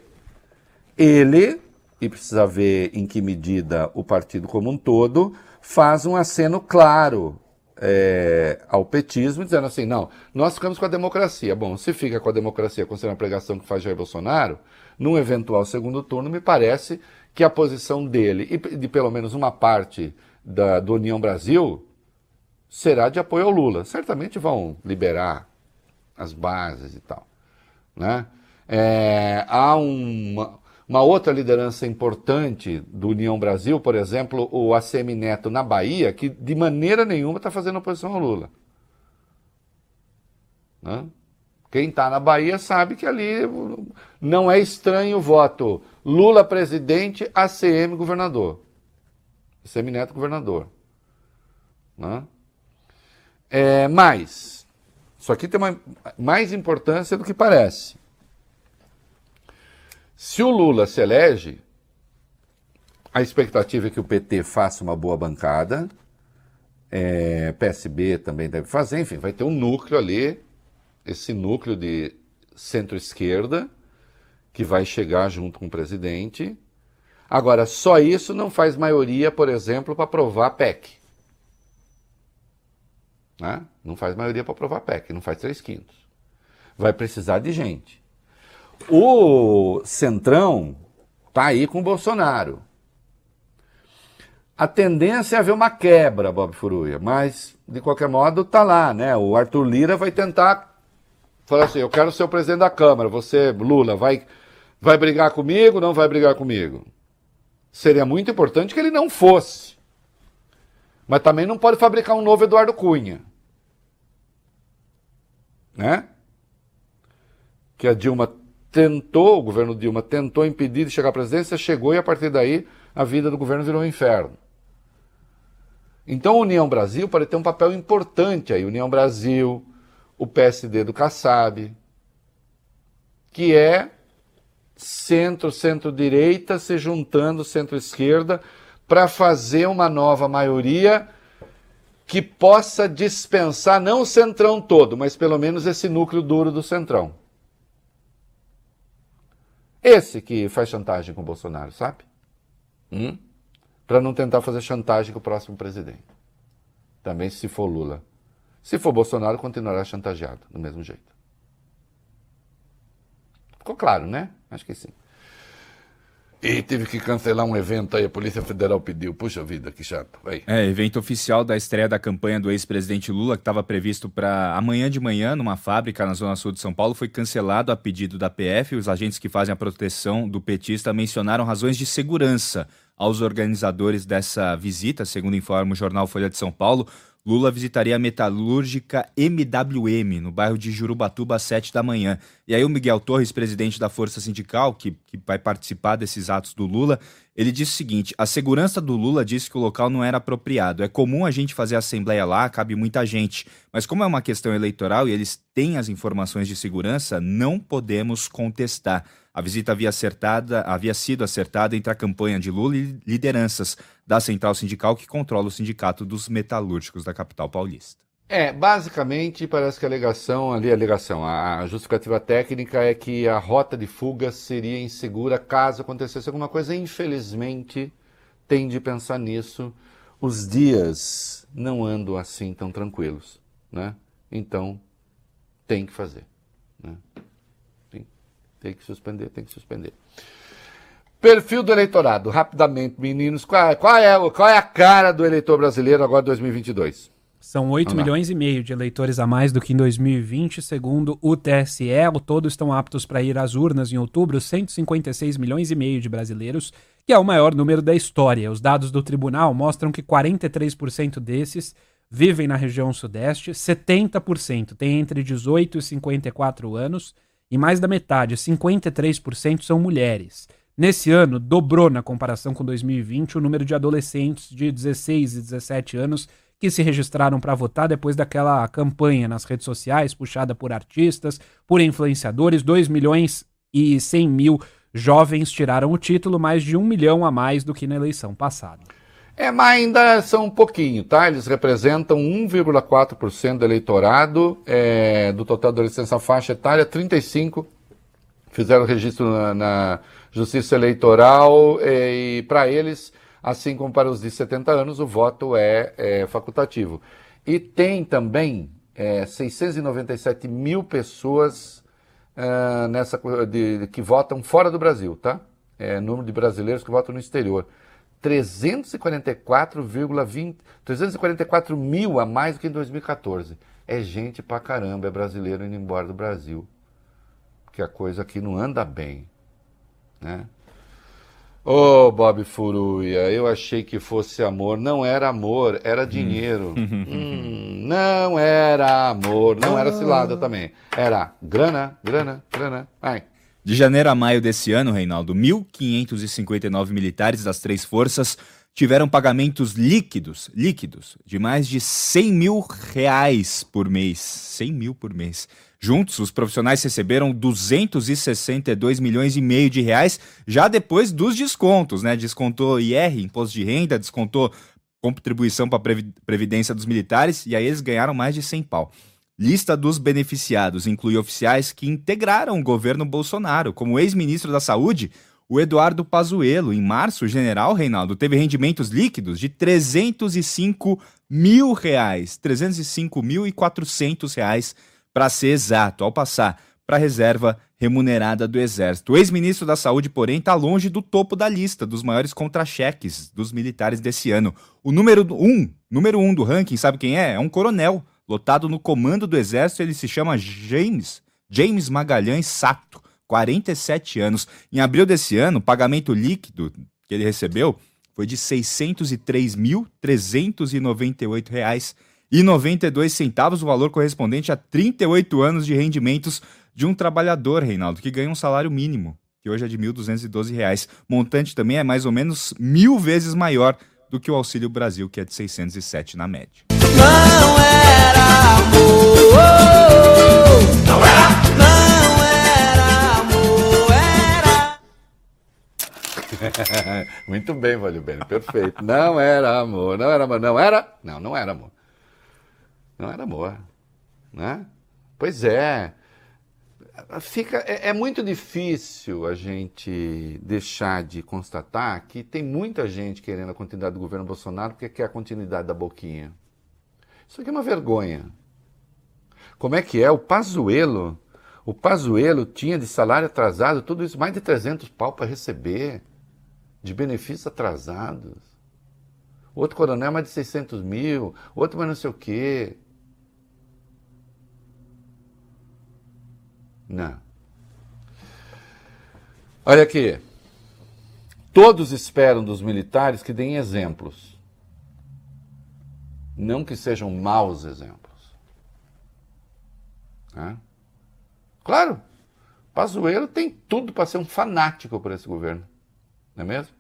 ele, e precisa ver em que medida o partido como um todo, faz um aceno claro é, ao petismo, dizendo assim, não, nós ficamos com a democracia. Bom, se fica com a democracia, considerando a pregação que faz Jair Bolsonaro, num eventual segundo turno, me parece que a posição dele, e de pelo menos uma parte da, do União Brasil, será de apoio ao Lula. Certamente vão liberar as bases e tal. Né? É, há uma, uma outra liderança importante do União Brasil, por exemplo, o A C M Neto na Bahia, que de maneira nenhuma está fazendo oposição ao Lula. Né? Quem está na Bahia sabe que ali não é estranho o voto Lula presidente, A C M governador. A C M Neto governador. Né? É, mas... Isso aqui tem uma, mais importância do que parece. Se o Lula se elege, a expectativa é que o P T faça uma boa bancada, é, P S B também deve fazer, enfim, vai ter um núcleo ali, esse núcleo de centro-esquerda, que vai chegar junto com o presidente. Agora, só isso não faz maioria, por exemplo, para aprovar a P E C. né? Não faz maioria para aprovar a P E C, não faz três quintos. Vai precisar de gente. O Centrão está aí com o Bolsonaro. A tendência é haver uma quebra, Bob Furuia, mas, de qualquer modo, está lá, né? O Arthur Lira vai tentar falar assim, eu quero ser o presidente da Câmara, você, Lula, vai, vai brigar comigo, não vai brigar comigo? Seria muito importante que ele não fosse. Mas também não pode fabricar um novo Eduardo Cunha. Né? Que a Dilma tentou, o governo Dilma tentou impedir de chegar à presidência, chegou e a partir daí a vida do governo virou um inferno. Então a União Brasil pode ter um papel importante aí, União Brasil, o P S D do Kassab, que é centro, centro-direita se juntando centro-esquerda para fazer uma nova maioria que possa dispensar não o Centrão todo, mas pelo menos esse núcleo duro do Centrão. Esse que faz chantagem com o Bolsonaro, sabe? Hum? Para não tentar fazer chantagem com o próximo presidente. Também se for Lula. Se for Bolsonaro, continuará chantageado, do mesmo jeito. Ficou claro, né? Acho que sim. E teve que cancelar um evento aí, a Polícia Federal pediu. Puxa vida, que chato. Aí. É, evento oficial da estreia da campanha do ex-presidente Lula, que estava previsto para amanhã de manhã, numa fábrica na Zona Sul de São Paulo, foi cancelado a pedido da P F. Os agentes que fazem a proteção do petista mencionaram razões de segurança aos organizadores dessa visita. Segundo informa o jornal Folha de São Paulo, Lula visitaria a metalúrgica M W M, no bairro de Jurubatuba, às sete da manhã. E aí o Miguel Torres, presidente da Força Sindical, que, que vai participar desses atos do Lula, ele disse o seguinte: a segurança do Lula disse que o local não era apropriado. É comum a gente fazer assembleia lá, cabe muita gente. Mas como é uma questão eleitoral e eles têm as informações de segurança, não podemos contestar. A visita havia, acertada, havia sido acertada entre a campanha de Lula e lideranças da Central Sindical, que controla o Sindicato dos Metalúrgicos da capital paulista. É, basicamente parece que a alegação, ali a alegação, a justificativa técnica é que a rota de fuga seria insegura caso acontecesse alguma coisa. Infelizmente, tem de pensar nisso. Os dias não andam assim tão tranquilos, né? Então, tem que fazer, né? Tem, tem que suspender, tem que suspender. Perfil do eleitorado, rapidamente, meninos, qual, qual, é, qual é a cara do eleitor brasileiro agora em dois mil e vinte e dois? São oito milhões e meio de eleitores a mais do que em dois mil e vinte, segundo o T S E. Ao todo estão aptos para ir às urnas em outubro cento e cinquenta e seis milhões e meio de brasileiros, que é o maior número da história. Os dados do tribunal mostram que quarenta e três por cento desses vivem na região sudeste, setenta por cento têm entre dezoito e cinquenta e quatro anos e mais da metade, cinquenta e três por cento, são mulheres. Nesse ano, dobrou na comparação com dois mil e vinte o número de adolescentes de dezesseis e dezessete anos que se registraram para votar depois daquela campanha nas redes sociais, puxada por artistas, por influenciadores. dois milhões e cem mil jovens tiraram o título, mais de um milhão a mais do que na eleição passada. É, mas ainda são um pouquinho, tá? Eles representam um vírgula quatro por cento do eleitorado, é, do total da licença faixa etária, trinta e cinco por cento fizeram registro na, na Justiça Eleitoral, é, e para eles, assim como para os de setenta anos, o voto é, é facultativo. E tem também é, seiscentos e noventa e sete mil pessoas uh, nessa, de, de, que votam fora do Brasil, tá? É, número de brasileiros que votam no exterior. trezentos e quarenta e quatro vírgula vinte, trezentos e quarenta e quatro mil a mais do que em dois mil e quatorze. É gente pra caramba, é brasileiro indo embora do Brasil. Porque a coisa aqui não anda bem, né? Ô, oh, Bob Furuia, eu achei que fosse amor. Não era amor, era dinheiro. hum, não era amor, não era cilada também. Era grana, grana, grana. Vai. De janeiro a maio desse ano, Reinaldo, mil quinhentos e cinquenta e nove militares das três forças tiveram pagamentos líquidos, líquidos, de mais de cem mil reais por mês. cem mil por mês. Juntos, os profissionais receberam duzentos e sessenta e dois milhões e meio de reais, já depois dos descontos, né? Descontou I R, imposto de renda, descontou contribuição para a Previdência dos militares, e aí eles ganharam mais de cem pau. Lista dos beneficiados inclui oficiais que integraram o governo Bolsonaro, como o ex-ministro da Saúde, o Eduardo Pazuello. Em março, o general Reinaldo teve rendimentos líquidos de trezentos e cinco mil reais, trezentos e cinco mil e quatrocentos reais para ser exato, ao passar para a reserva remunerada do Exército. O ex-ministro da Saúde, porém, está longe do topo da lista dos maiores contra-cheques dos militares desse ano. O número um, número um do ranking, sabe quem é? É um coronel, lotado no comando do Exército. Ele se chama James, James Magalhães Sato, quarenta e sete anos. Em abril desse ano, o pagamento líquido que ele recebeu foi de seiscentos e três mil, trezentos e noventa e oito reais e noventa e dois centavos, o valor correspondente a trinta e oito anos de rendimentos de um trabalhador, Reinaldo, que ganha um salário mínimo, que hoje é de mil duzentos e doze reais. Montante também é mais ou menos mil vezes maior do que o Auxílio Brasil, que é de seiscentos e sete na média. Não era amor, não era, não era amor, era... Muito bem, Valeu Bem, perfeito. Não era amor, não era amor, não era... Não, não era amor. Não era amor, né? Pois é. Fica, é, é muito difícil a gente deixar de constatar que tem muita gente querendo a continuidade do governo Bolsonaro porque quer a continuidade da boquinha. Isso aqui é uma vergonha. Como é que é? O Pazuello, o Pazuello tinha de salário atrasado, tudo isso, mais de trezentos pau para receber de benefícios atrasados. Outro coronel mais de seiscentos mil, outro mais não sei o quê. Não. Olha aqui. Todos esperam dos militares que deem exemplos. Não que sejam maus exemplos. É? Claro, Pazuello tem tudo para ser um fanático por esse governo. Não é mesmo?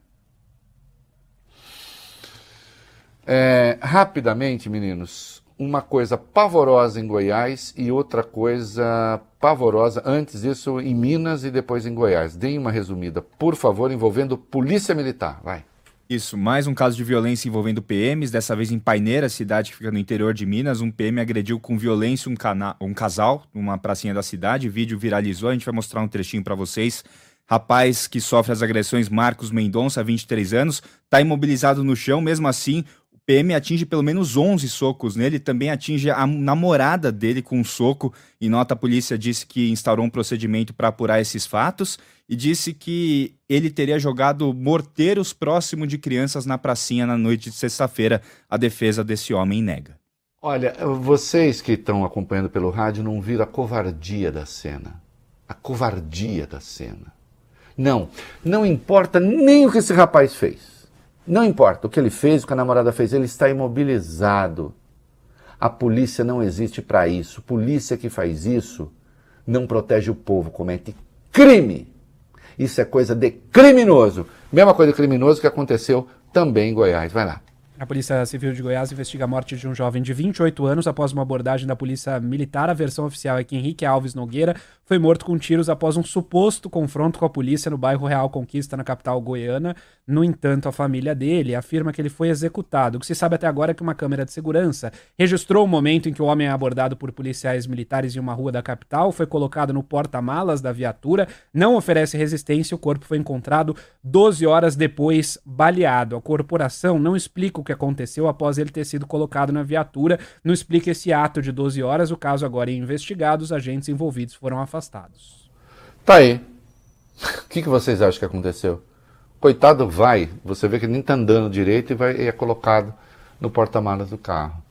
É, rapidamente, meninos, uma coisa pavorosa em Goiás e outra coisa pavorosa, antes disso em Minas e depois em Goiás. Deem uma resumida, por favor, envolvendo Polícia Militar. Vai. Isso, mais um caso de violência envolvendo P Ms, dessa vez em Paineira, cidade que fica no interior de Minas. Um P M agrediu com violência um, cana- um casal numa pracinha da cidade. O vídeo viralizou, a gente vai mostrar um trechinho para vocês. Rapaz que sofre as agressões, Marcos Mendonça, vinte e três anos, está imobilizado no chão. Mesmo assim, o P M atinge pelo menos onze socos nele, também atinge a namorada dele com um soco. Em nota, a polícia disse que instaurou um procedimento para apurar esses fatos e disse que ele teria jogado morteiros próximo de crianças na pracinha na noite de sexta-feira. A defesa desse homem nega. Olha, vocês que estão acompanhando pelo rádio não viram a covardia da cena. A covardia da cena. Não, não importa nem o que esse rapaz fez. Não importa o que ele fez, o que a namorada fez, ele está imobilizado. A polícia não existe para isso. Polícia que faz isso não protege o povo, comete crime. Isso é coisa de criminoso. Mesma coisa de criminoso que aconteceu também em Goiás. Vai lá. A Polícia Civil de Goiás investiga a morte de um jovem de vinte e oito anos após uma abordagem da Polícia Militar. A versão oficial é que Henrique Alves Nogueira foi morto com tiros após um suposto confronto com a polícia no bairro Real Conquista, na capital goiana. No entanto, a família dele afirma que ele foi executado. O que se sabe até agora é que uma câmera de segurança registrou o momento em que o homem é abordado por policiais militares em uma rua da capital, foi colocado no porta-malas da viatura, não oferece resistência e o corpo foi encontrado doze horas depois, baleado. A corporação não explica o que aconteceu após ele ter sido colocado na viatura, não explica esse ato de doze horas. O caso agora é investigado, os agentes envolvidos foram afastados. Tá aí. O que, que vocês acham que aconteceu? Coitado vai, você vê que ele nem tá andando direito e, vai, e é colocado no porta-malas do carro.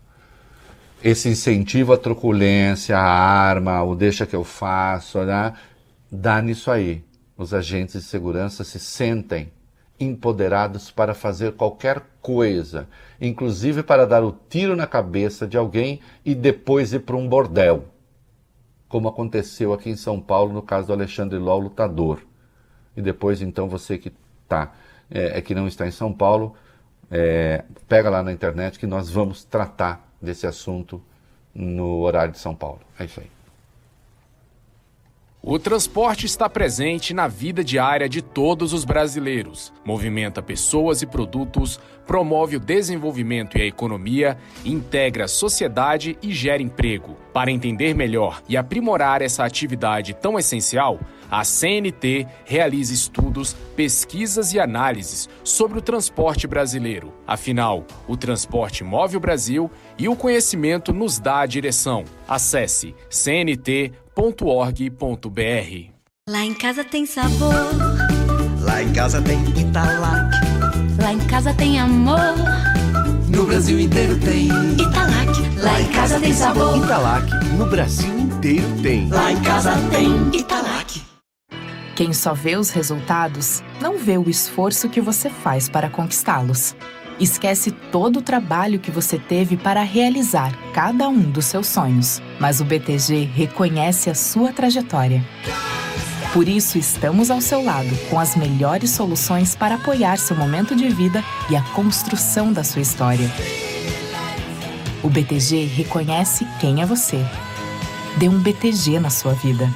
Esse incentivo à truculência, à arma, o deixa que eu faço, né? Dá nisso aí. Os agentes de segurança se sentem empoderados para fazer qualquer coisa, inclusive para dar o tiro na cabeça de alguém e depois ir para um bordel, como aconteceu aqui em São Paulo no caso do Alexandre Ló, lutador. E depois, então, você que tá, é, é que não está em São Paulo, é, pega lá na internet que nós vamos tratar desse assunto no horário de São Paulo. É isso aí. O transporte está presente na vida diária de todos os brasileiros. Movimenta pessoas e produtos, promove o desenvolvimento e a economia, integra a sociedade e gera emprego. Para entender melhor e aprimorar essa atividade tão essencial, a C N T realiza estudos, pesquisas e análises sobre o transporte brasileiro. Afinal, o transporte move o Brasil e o conhecimento nos dá a direção. Acesse c n t ponto org ponto b r. Lá em casa tem sabor, Lá em casa tem Italac, lá em casa tem amor. no Brasil inteiro tem. Italac, lá em casa tem sabor. Italac, no Brasil inteiro tem. Lá em casa tem Italac. Quem só vê os resultados, não vê o esforço que você faz para conquistá-los. Esquece todo o trabalho que você teve para realizar cada um dos seus sonhos. Mas o B T G reconhece a sua trajetória. Por isso, estamos ao seu lado, com as melhores soluções para apoiar seu momento de vida e a construção da sua história. O B T G reconhece quem é você. Dê um B T G na sua vida.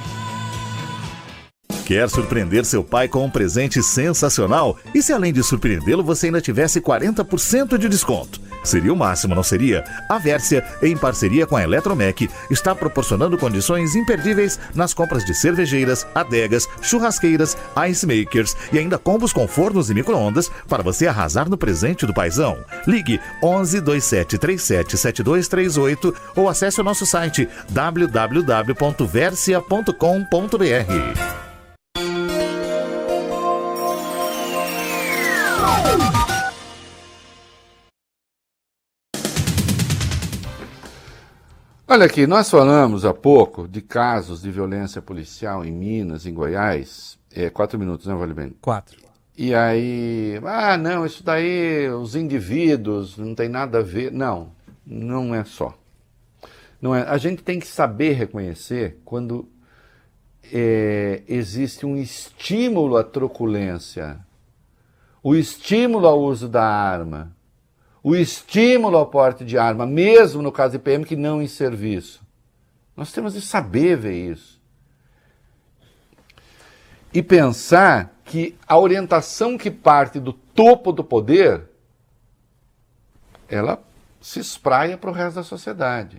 Quer surpreender seu pai com um presente sensacional? E se além de surpreendê-lo, você ainda tivesse quarenta por cento de desconto? Seria o máximo, não seria? A Vérsia, em parceria com a Eletromec, está proporcionando condições imperdíveis nas compras de cervejeiras, adegas, churrasqueiras, ice makers e ainda combos com fornos e micro-ondas para você arrasar no presente do paizão. Ligue onze, dois sete três sete, sete dois três oito ou acesse o nosso site w w w ponto versia ponto com ponto b r. Olha aqui, nós falamos há pouco de casos de violência policial em Minas, em Goiás. É, quatro minutos, né, Vale Bem? Quatro. E aí, ah, não, isso daí, os indivíduos, não tem nada a ver. Não, não é só. Não é. A gente tem que saber reconhecer quando é, existe um estímulo à truculência, o estímulo ao uso da arma, o estímulo ao porte de arma, mesmo no caso de P M, que não em serviço. Nós temos de saber ver isso. E pensar que a orientação que parte do topo do poder, ela se espraia para o resto da sociedade.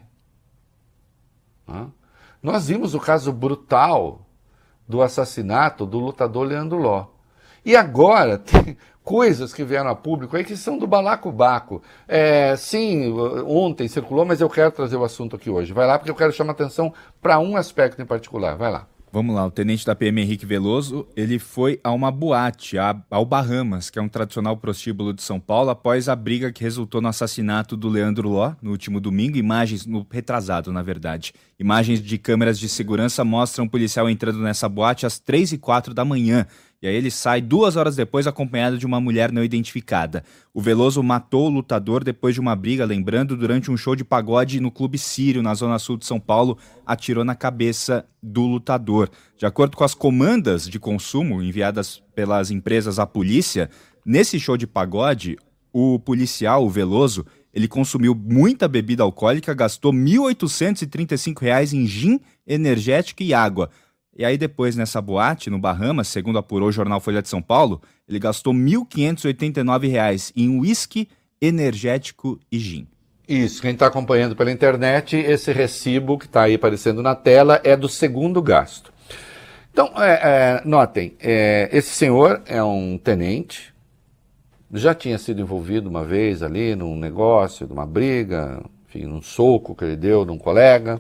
Nós vimos o caso brutal do assassinato do lutador Leandro Ló. E agora tem coisas que vieram a público aí que são do balacobaco. É, sim, ontem circulou, mas eu quero trazer o assunto aqui hoje. Vai lá, porque eu quero chamar atenção para um aspecto em particular. Vai lá. Vamos lá, o tenente da P M Henrique Veloso, ele foi a uma boate, a, ao Bahamas, que é um tradicional prostíbulo de São Paulo, após a briga que resultou no assassinato do Leandro Ló, no último domingo. Imagens, no retrasado, na verdade. Imagens de câmeras de segurança mostram um policial entrando nessa boate às três e quatro da manhã. E aí ele sai duas horas depois acompanhado de uma mulher não identificada. O Veloso matou o lutador depois de uma briga, lembrando, durante um show de pagode no Clube Sírio, na zona sul de São Paulo, atirou na cabeça do lutador. De acordo com as comandas de consumo enviadas pelas empresas à polícia, nesse show de pagode, o policial, o Veloso, ele consumiu muita bebida alcoólica, gastou mil oitocentos e trinta e cinco reais em gin, energético e água. E aí depois, nessa boate, no Bahamas, segundo apurou o jornal Folha de São Paulo, ele gastou mil quinhentos e oitenta e nove reais em uísque, energético e gin. Isso, quem está acompanhando pela internet, esse recibo que está aí aparecendo na tela é do segundo gasto. Então, é, é, notem, é, esse senhor é um tenente, já tinha sido envolvido uma vez ali num negócio, numa briga, enfim, num soco que ele deu num colega.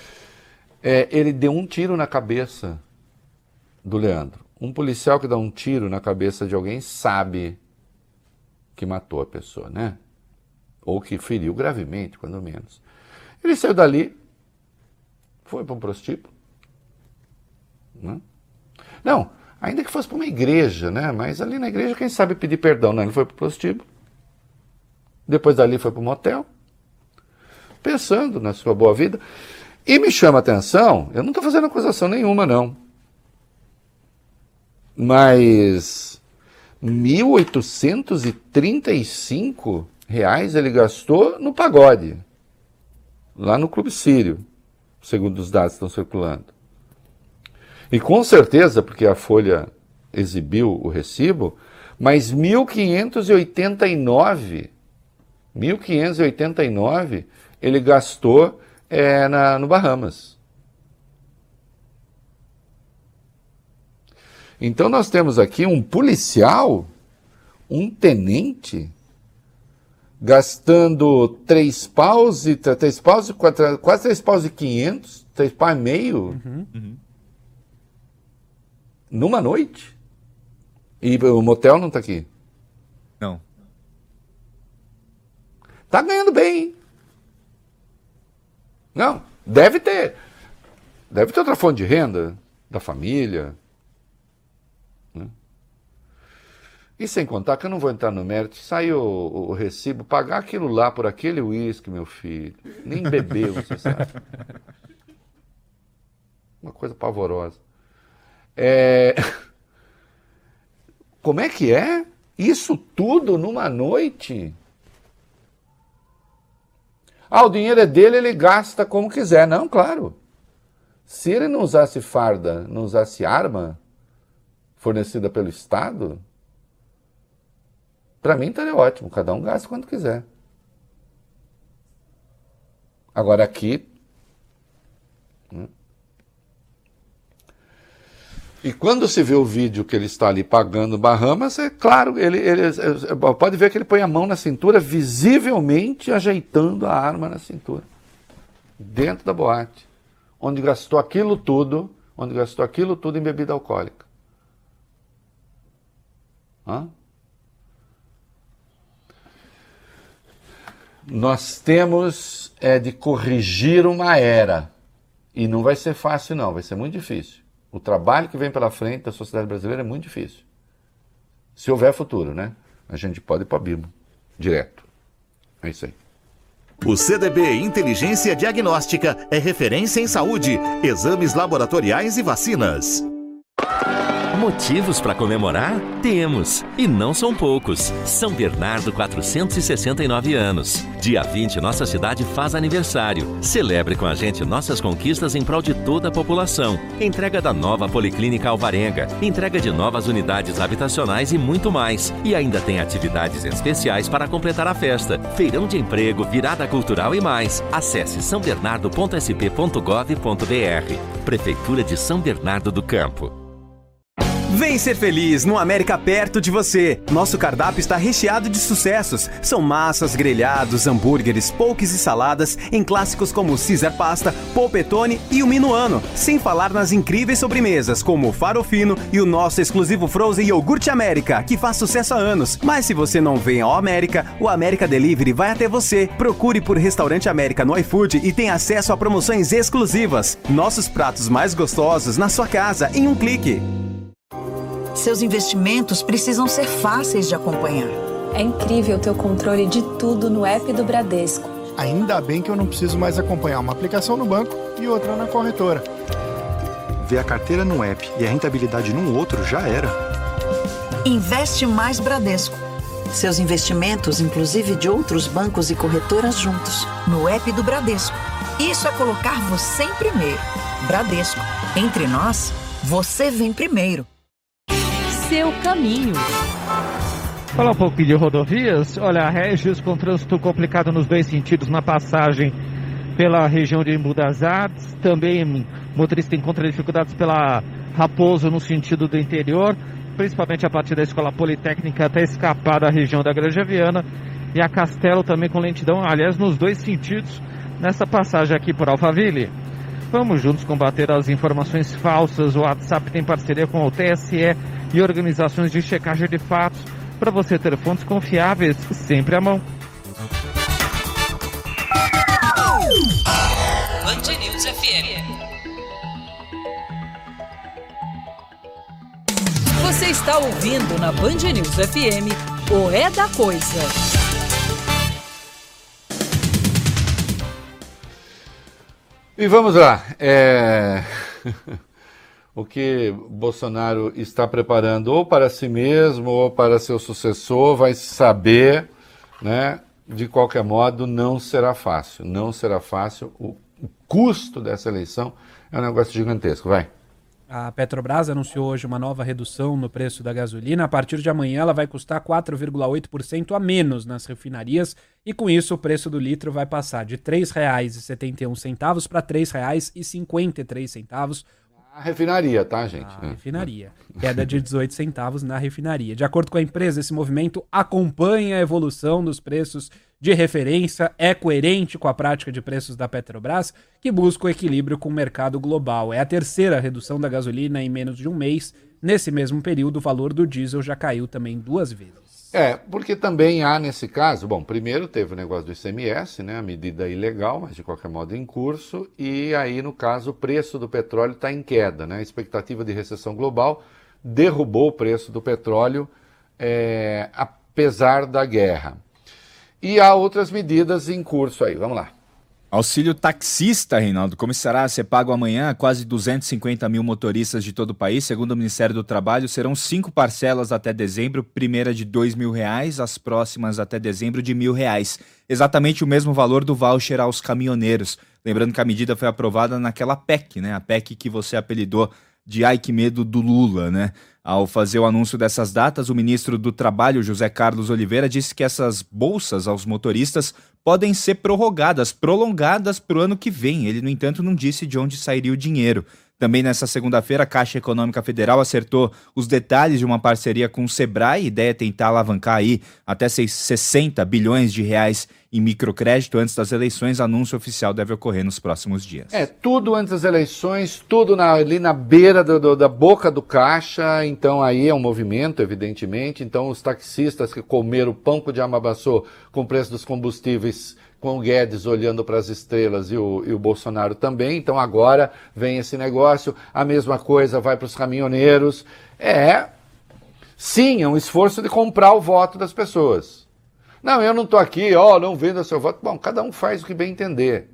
É, ele deu um tiro na cabeça do Leandro. Um policial que dá um tiro na cabeça de alguém sabe que matou a pessoa, né? Ou que feriu gravemente, quando menos. Ele saiu dali, foi para um prostíbulo. Né? Não, ainda que fosse para uma igreja, né? Mas ali na igreja, quem sabe pedir perdão, né? Ele foi para o prostíbulo. Depois dali foi para o motel. Pensando na sua boa vida. E me chama a atenção, eu não estou fazendo acusação nenhuma, não. Mas mil oitocentos e trinta e cinco reais ele gastou no pagode, lá no Clube Sírio, segundo os dados que estão circulando. E com certeza, porque a Folha exibiu o recibo, mas mil quinhentos e oitenta e nove, mil quinhentos e oitenta e nove ele gastou é, na, no Bahamas. Então nós temos aqui um policial, um tenente, gastando três paus e três paus e quatro, quase três paus e quinhentos, três pau e meio, Uhum. Uhum. numa noite. E o motel não está aqui. Não. Tá ganhando bem, hein? Não, deve ter. Deve ter outra fonte de renda da família. Né? E sem contar que eu não vou entrar no mérito, sair o, o, o recibo, pagar aquilo lá por aquele uísque, meu filho. Nem bebeu, você sabe. Uma coisa pavorosa. É... Como é que é? Isso tudo numa noite? Ah, o dinheiro é dele, ele gasta como quiser. Não, claro. Se ele não usasse farda, não usasse arma fornecida pelo Estado, para mim estaria ótimo. Cada um gasta quando quiser. Agora aqui... Né? E quando se vê o vídeo que ele está ali pagando Bahamas, é claro, ele, ele pode ver que ele põe a mão na cintura, visivelmente ajeitando a arma na cintura. Dentro da boate. Onde gastou aquilo tudo, onde gastou aquilo tudo em bebida alcoólica. Hã? Nós temos é, de corrigir uma era. E não vai ser fácil, não, vai ser muito difícil. O trabalho que vem pela frente da sociedade brasileira é muito difícil. Se houver futuro, né? A gente pode ir para o abismo, direto. É isso aí. O C D B Inteligência Diagnóstica é referência em saúde, exames laboratoriais e vacinas. Motivos para comemorar? Temos. E não são poucos. São Bernardo, quatrocentos e sessenta e nove anos. Dia vinte, nossa cidade faz aniversário. Celebre com a gente nossas conquistas em prol de toda a população. Entrega da nova Policlínica Alvarenga. Entrega de novas unidades habitacionais e muito mais. E ainda tem atividades especiais para completar a festa. Feirão de emprego, virada cultural e mais. Acesse são bernardo ponto s p ponto gov ponto b r. Prefeitura de São Bernardo do Campo. Vem ser feliz no América perto de você. Nosso cardápio está recheado de sucessos. São massas, grelhados, hambúrgueres, poques e saladas em clássicos como Caesar Pasta, Polpettone e o Minuano. Sem falar nas incríveis sobremesas como o Farofino e o nosso exclusivo Frozen Iogurte América, que faz sucesso há anos. Mas se você não vem ao América, o América Delivery vai até você. Procure por Restaurante América no iFood e tenha acesso a promoções exclusivas. Nossos pratos mais gostosos na sua casa em um clique. Seus investimentos precisam ser fáceis de acompanhar. É incrível ter o controle de tudo no app do Bradesco. Ainda bem que eu não preciso mais acompanhar uma aplicação no banco e outra na corretora. Ver a carteira num app e a rentabilidade num outro já era. Investe Mais Bradesco. Seus investimentos, inclusive de outros bancos e corretoras juntos, no app do Bradesco. Isso é colocar você em primeiro. Bradesco. Entre nós, você vem primeiro. Seu caminho. Falar um pouquinho de rodovias. Olha, Regis com trânsito complicado nos dois sentidos na passagem pela região de Embu das Artes. Também motorista encontra dificuldades pela Raposo no sentido do interior, principalmente a partir da Escola Politécnica até escapar da região da Granja Viana. E a Castelo também com lentidão, aliás, nos dois sentidos nessa passagem aqui por Alphaville. Vamos juntos combater as informações falsas. O WhatsApp tem parceria com o T S E e organizações de checagem de fatos para você ter fontes confiáveis sempre à mão. Band News F M. Você está ouvindo na Band News F M o É da Coisa. E vamos lá. É... o que Bolsonaro está preparando ou para si mesmo ou para seu sucessor vai saber, né? De qualquer modo, não será fácil. Não será fácil. O custo dessa eleição é um negócio gigantesco. Vai. A Petrobras anunciou hoje uma nova redução no preço da gasolina. A partir de amanhã ela vai custar quatro vírgula oito por cento a menos nas refinarias e com isso o preço do litro vai passar de três reais e setenta e um centavos para três reais e cinquenta e três centavos. A refinaria, tá, gente? A refinaria. Queda de dezoito centavos na refinaria. De acordo com a empresa, esse movimento acompanha a evolução dos preços de referência, é coerente com a prática de preços da Petrobras, que busca o equilíbrio com o mercado global. É a terceira redução da gasolina em menos de um mês. Nesse mesmo período, o valor do diesel já caiu também duas vezes. É, porque também há nesse caso, bom, primeiro teve o negócio do I C M S, né, a medida ilegal, mas de qualquer modo em curso, e aí no caso o preço do petróleo está em queda, né, a expectativa de recessão global derrubou o preço do petróleo, é, apesar da guerra. E há outras medidas em curso aí, vamos lá. Auxílio taxista, Reinaldo, começará a ser pago amanhã a quase duzentos e cinquenta mil motoristas de todo o país. Segundo o Ministério do Trabalho, serão cinco parcelas até dezembro, primeira de dois mil reais, as próximas até dezembro de mil reais. Exatamente o mesmo valor do voucher aos caminhoneiros. Lembrando que a medida foi aprovada naquela P E C, né? A P E C que você apelidou de ai que medo do Lula, né? Ao fazer o anúncio dessas datas, o ministro do Trabalho, José Carlos Oliveira, disse que essas bolsas aos motoristas podem ser prorrogadas, prolongadas para o ano que vem. Ele, no entanto, não disse de onde sairia o dinheiro. Também nessa segunda-feira, a Caixa Econômica Federal acertou os detalhes de uma parceria com o Sebrae. A ideia é tentar alavancar aí até sessenta bilhões de reais em microcrédito antes das eleições. Anúncio oficial deve ocorrer nos próximos dias. É, tudo antes das eleições, tudo na, ali na beira do, do, da boca do caixa. Então aí é um movimento, evidentemente. Então os taxistas que comeram o pão com o diabo com o preço dos combustíveis, com o Guedes olhando para as estrelas e o, e o Bolsonaro também. Então agora vem esse negócio, a mesma coisa vai para os caminhoneiros. É, sim, é um esforço de comprar o voto das pessoas. Não, eu não estou aqui, ó, não vendo seu voto. Bom, cada um faz o que bem entender.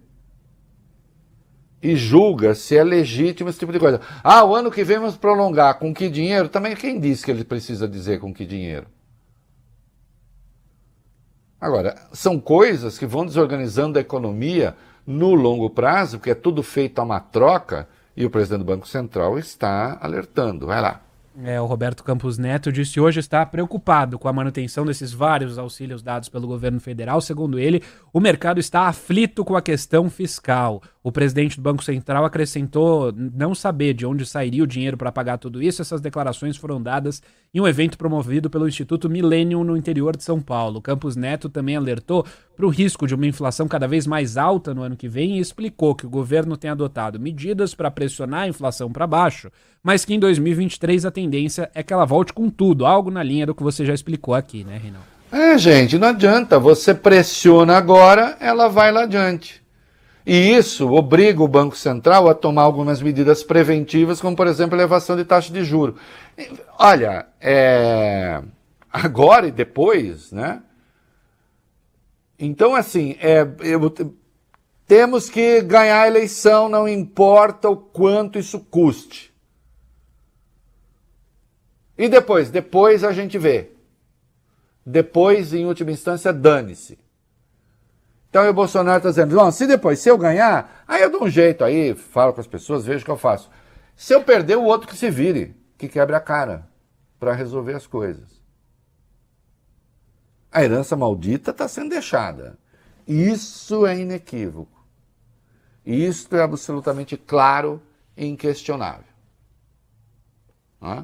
E julga se é legítimo esse tipo de coisa. Ah, o ano que vem vamos prolongar. Com que dinheiro? Também quem disse que ele precisa dizer com que dinheiro? Agora, são coisas que vão desorganizando a economia no longo prazo, porque é tudo feito a uma troca, e o presidente do Banco Central está alertando. Vai lá. É, o Roberto Campos Neto disse hoje estar preocupado com a manutenção desses vários auxílios dados pelo governo federal. Segundo ele, o mercado está aflito com a questão fiscal. O presidente do Banco Central acrescentou não saber de onde sairia o dinheiro para pagar tudo isso. Essas declarações foram dadas em um evento promovido pelo Instituto Millennium no interior de São Paulo. Campos Neto também alertou para o risco de uma inflação cada vez mais alta no ano que vem e explicou que o governo tem adotado medidas para pressionar a inflação para baixo, mas que em dois mil e vinte e três a tendência é que ela volte com tudo, algo na linha do que você já explicou aqui, né, Reinaldo? É, gente, não adianta. Você pressiona agora, ela vai lá adiante. E isso obriga o Banco Central a tomar algumas medidas preventivas, como, por exemplo, elevação de taxa de juros. Olha, é... agora e depois, né? Então, assim, é... Eu... temos que ganhar a eleição, não importa o quanto isso custe. E depois? Depois a gente vê. Depois, em última instância, dane-se. Então o Bolsonaro está dizendo, João, se depois, se eu ganhar, aí eu dou um jeito aí, falo com as pessoas, vejo o que eu faço. Se eu perder, o outro que se vire, que quebre a cara para resolver as coisas. A herança maldita está sendo deixada. Isso é inequívoco. Isso é absolutamente claro e inquestionável. Hã?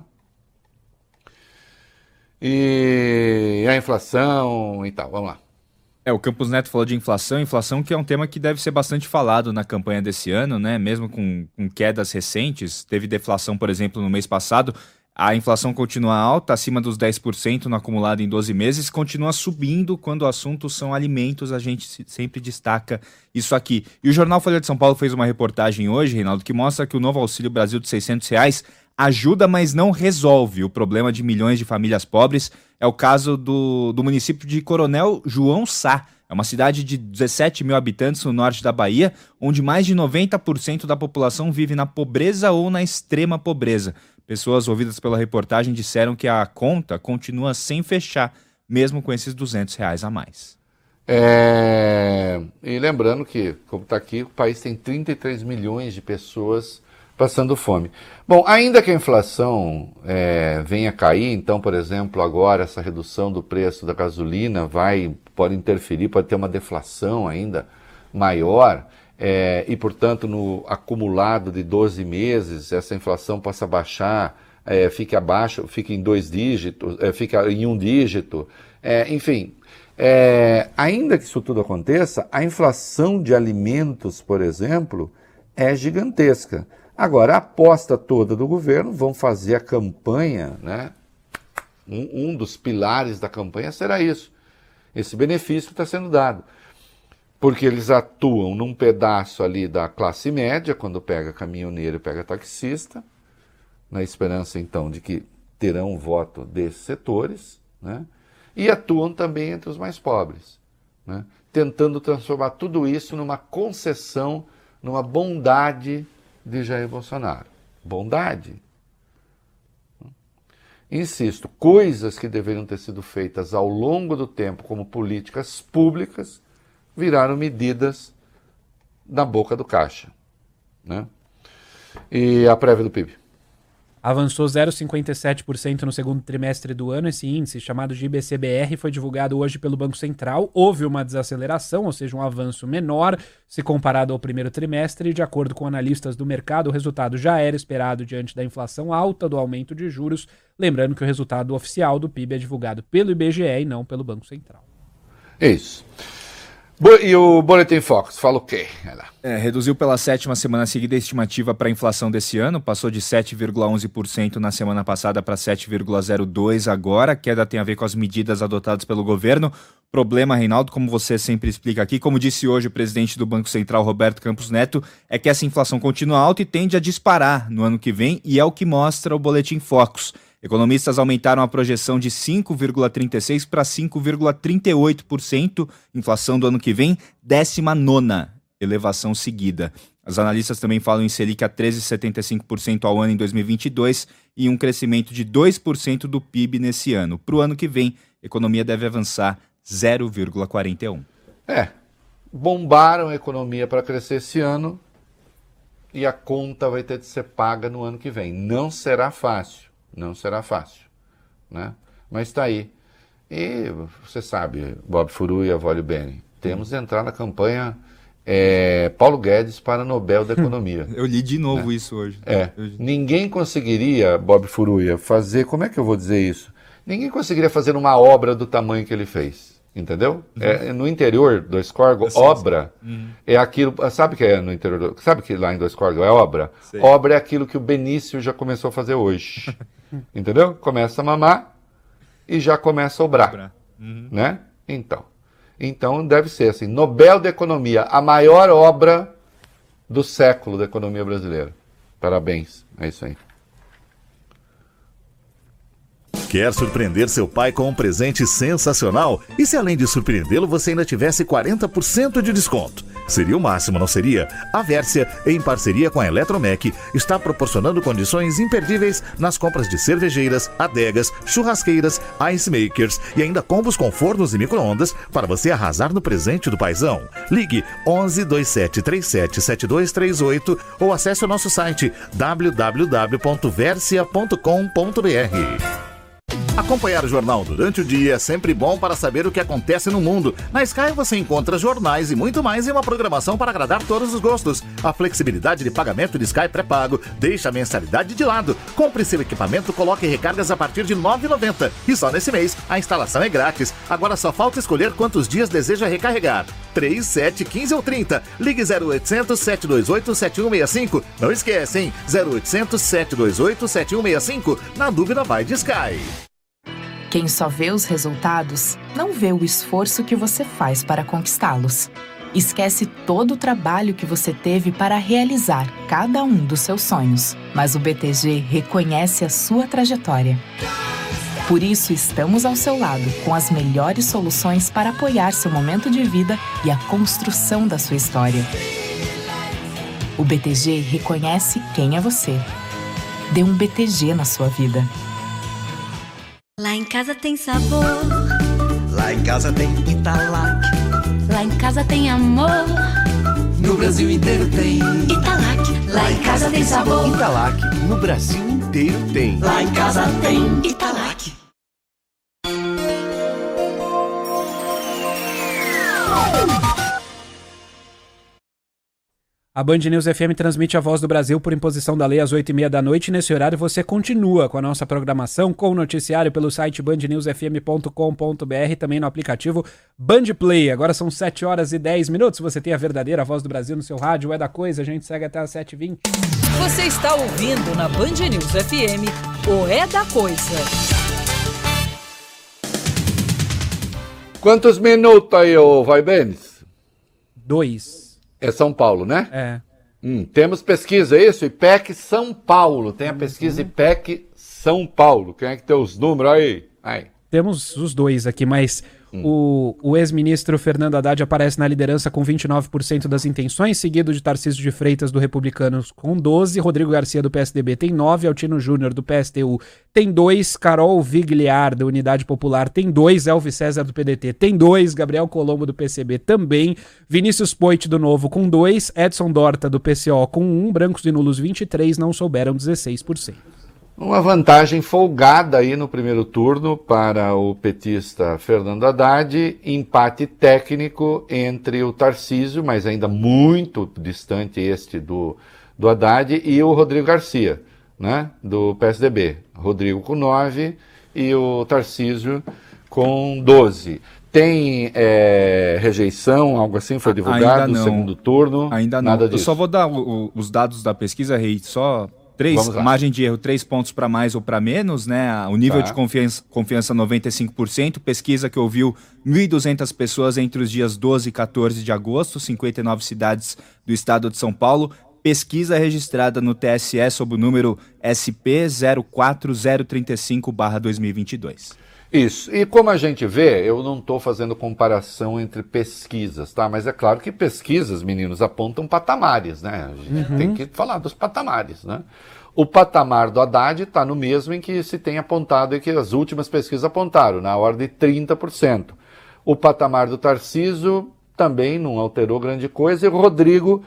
E a inflação e tal, vamos lá. É, o Campos Neto falou de inflação, inflação que é um tema que deve ser bastante falado na campanha desse ano, né? Mesmo com, com quedas recentes, teve deflação, por exemplo, no mês passado, a inflação continua alta, acima dos dez por cento no acumulado em doze meses, continua subindo quando o assunto são alimentos, a gente sempre destaca isso aqui. E o Jornal Folha de São Paulo fez uma reportagem hoje, Reinaldo, que mostra que o novo Auxílio Brasil de seiscentos reais ajuda, mas não resolve o problema de milhões de famílias pobres. É o caso do, do município de Coronel João Sá. É uma cidade de dezessete mil habitantes no norte da Bahia, onde mais de noventa por cento da população vive na pobreza ou na extrema pobreza. Pessoas ouvidas pela reportagem disseram que a conta continua sem fechar, mesmo com esses duzentos reais a mais. É... E lembrando que, como está aqui, o país tem trinta e três milhões de pessoas passando fome. Bom, ainda que a inflação é, venha a cair, então, por exemplo, agora essa redução do preço da gasolina vai, pode interferir, pode ter uma deflação ainda maior, é, e, portanto, no acumulado de doze meses, essa inflação possa baixar, é, fique abaixo, fique em dois dígitos, é, fique em um dígito, é, enfim. É, ainda que isso tudo aconteça, a inflação de alimentos, por exemplo, é gigantesca. Agora, a aposta toda do governo, vão fazer a campanha, né? Um, um dos pilares da campanha será isso, esse benefício que está sendo dado. Porque eles atuam num pedaço ali da classe média, quando pega caminhoneiro e pega taxista, na esperança, então, de que terão o voto desses setores, né? E atuam também entre os mais pobres, né? Tentando transformar tudo isso numa concessão, numa bondade de Jair Bolsonaro. Bondade. Insisto, coisas que deveriam ter sido feitas ao longo do tempo como políticas públicas viraram medidas na boca do caixa, né? E a prévia do P I B? Avançou zero vírgula cinquenta e sete por cento no segundo trimestre do ano. Esse índice, chamado de I B C B R, foi divulgado hoje pelo Banco Central. Houve uma desaceleração, ou seja, um avanço menor se comparado ao primeiro trimestre. De acordo com analistas do mercado, o resultado já era esperado diante da inflação alta, do aumento de juros. Lembrando que o resultado oficial do P I B é divulgado pelo I B G E e não pelo Banco Central. Isso. E o Boletim Focus fala o quê? É, reduziu pela sétima semana seguida a estimativa para a inflação desse ano, passou de sete vírgula onze por cento na semana passada para sete vírgula zero dois por cento agora. A queda tem a ver com as medidas adotadas pelo governo. Problema, Reinaldo, como você sempre explica aqui, como disse hoje o presidente do Banco Central, Roberto Campos Neto, é que essa inflação continua alta e tende a disparar no ano que vem, e é o que mostra o Boletim Focus. Economistas aumentaram a projeção de cinco vírgula trinta e seis por cento para cinco vírgula trinta e oito por cento, inflação do ano que vem, décima nona elevação seguida. Os analistas também falam em Selic a treze vírgula setenta e cinco por cento ao ano em dois mil e vinte e dois e um crescimento de dois por cento do P I B nesse ano. Para o ano que vem, a economia deve avançar zero vírgula quarenta e um por cento. É, bombaram a economia para crescer esse ano e a conta vai ter de ser paga no ano que vem. Não será fácil. Não será fácil, né? Mas está aí. E você sabe, Bob Furuia, Vólio Bene, temos de entrar na campanha é, Paulo Guedes para Nobel da Economia. Eu li de novo, né? Isso hoje. É. Ninguém conseguiria, Bob Furuia, fazer, como é que eu vou dizer isso? Ninguém conseguiria fazer uma obra do tamanho que ele fez. Entendeu? Uhum. É, no interior do Escorgo, sei, obra sei. Uhum. é aquilo. Sabe o que é no interior? Do, sabe que lá em do Escorgo é obra? Sei. Obra é aquilo que o Benício já começou a fazer hoje. Entendeu? Começa a mamar e já começa a obrar. obrar. Uhum. Né? Então. Então deve ser assim: Nobel da Economia, a maior obra do século da economia brasileira. Parabéns. É isso aí. Quer surpreender seu pai com um presente sensacional? E se além de surpreendê-lo, você ainda tivesse quarenta por cento de desconto? Seria o máximo, não seria? A Vérsia, em parceria com a Eletromec, está proporcionando condições imperdíveis nas compras de cervejeiras, adegas, churrasqueiras, ice makers e ainda combos com fornos e micro-ondas para você arrasar no presente do paizão. Ligue onze, dois sete três sete, sete dois três oito ou acesse o nosso site w w w ponto versia ponto com ponto b r. Acompanhar o jornal durante o dia é sempre bom para saber o que acontece no mundo. Na Sky você encontra jornais e muito mais em uma programação para agradar todos os gostos. A flexibilidade de pagamento de Sky pré-pago deixa a mensalidade de lado. Compre seu equipamento, coloque recargas a partir de nove reais e noventa centavos. E só nesse mês a instalação é grátis. Agora só falta escolher quantos dias deseja recarregar. três, sete, quinze ou trinta. Ligue zero oitocentos, sete dois oito, sete um seis cinco. Não esquece, hein? zero oitocentos, sete dois oito, sete um seis cinco. Na dúvida vai de Sky. Quem só vê os resultados, não vê o esforço que você faz para conquistá-los. Esquece todo o trabalho que você teve para realizar cada um dos seus sonhos. Mas o B T G reconhece a sua trajetória. Por isso, estamos ao seu lado, com as melhores soluções para apoiar seu momento de vida e a construção da sua história. O B T G reconhece quem é você. Dê um B T G na sua vida. Lá em casa tem sabor. Lá em casa tem Italac. Lá em casa tem amor. no Brasil inteiro tem. Italac, lá em casa tem sabor. Italac, no Brasil inteiro tem. Lá em casa tem Italac. A Band News F M transmite a Voz do Brasil por imposição da lei às oito e meia da noite. Nesse horário você continua com a nossa programação, com o noticiário pelo site band news f m ponto com ponto b r, também no aplicativo Band Play. Agora são sete horas e dez minutos. Você tem a verdadeira Voz do Brasil no seu rádio, é da coisa. A gente segue até às sete e vinte. Você está ouvindo na Band News F M o É da Coisa. Quantos minutos aí, ô Vai Benes? Dois. É São Paulo, né? É. Hum, temos pesquisa, é isso? I P E C São Paulo. Tem a pesquisa I P E C São Paulo. Quem é que tem os números aí? aí. Temos os dois aqui, mas hum. o, o ex-ministro Fernando Haddad aparece na liderança com vinte e nove por cento das intenções, seguido de Tarcísio de Freitas do Republicanos com doze, Rodrigo Garcia do P S D B tem nove, Altino Júnior do P S T U tem dois, Carol Vigliar da Unidade Popular tem dois, Elvis César do P D T tem dois, Gabriel Colombo do P C B também, Vinícius Poit do Novo com dois, Edson Dorta do P C O com um, brancos e nulos vinte e três, não souberam dezesseis por cento. Uma vantagem folgada aí no primeiro turno para o petista Fernando Haddad, empate técnico entre o Tarcísio, mas ainda muito distante este do, do Haddad, e o Rodrigo Garcia, né, do P S D B. Rodrigo com nove e o Tarcísio com doze. Tem é, rejeição, algo assim, foi divulgado no segundo turno? Ainda não. Nada disso. Eu só vou dar o, o, os dados da pesquisa, Rei, só... Três, margem de erro, três pontos para mais ou para menos, né? O nível tá. de confiança, confiança noventa e cinco por cento. Pesquisa que ouviu mil e duzentas pessoas entre os dias doze e quatorze de agosto, cinquenta e nove cidades do estado de São Paulo. Pesquisa registrada no T S E sob o número S P zero quatro zero três cinco barra dois mil e vinte e dois. Isso. E como a gente vê, eu não estou fazendo comparação entre pesquisas, tá? Mas é claro que pesquisas, meninos, apontam patamares, né? A gente uhum. tem que falar dos patamares, né? O patamar do Haddad está no mesmo em que se tem apontado e que as últimas pesquisas apontaram, na ordem de trinta por cento. O patamar do Tarcísio também não alterou grande coisa, e o Rodrigo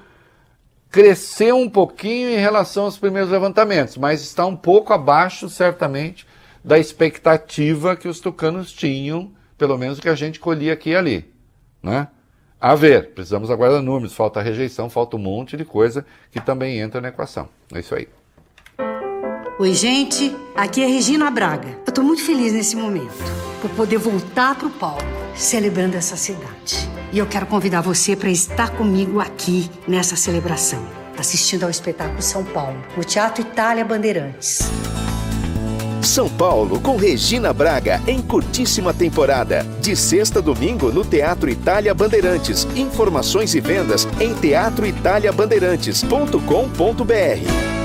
cresceu um pouquinho em relação aos primeiros levantamentos, mas está um pouco abaixo, certamente, da expectativa que os tucanos tinham, pelo menos que a gente colhia aqui e ali, né? A ver, precisamos aguardar números, falta rejeição, falta um monte de coisa que também entra na equação. É isso aí. Oi, gente, aqui é Regina Braga. Eu tô muito feliz nesse momento, por poder voltar pro palco, celebrando essa cidade. E eu quero convidar você para estar comigo aqui nessa celebração, assistindo ao espetáculo São Paulo, no Teatro Itália Bandeirantes. São Paulo com Regina Braga em curtíssima temporada. De sexta a domingo no Teatro Itália Bandeirantes. Informações e vendas em teatro itália bandeirantes ponto com ponto b r.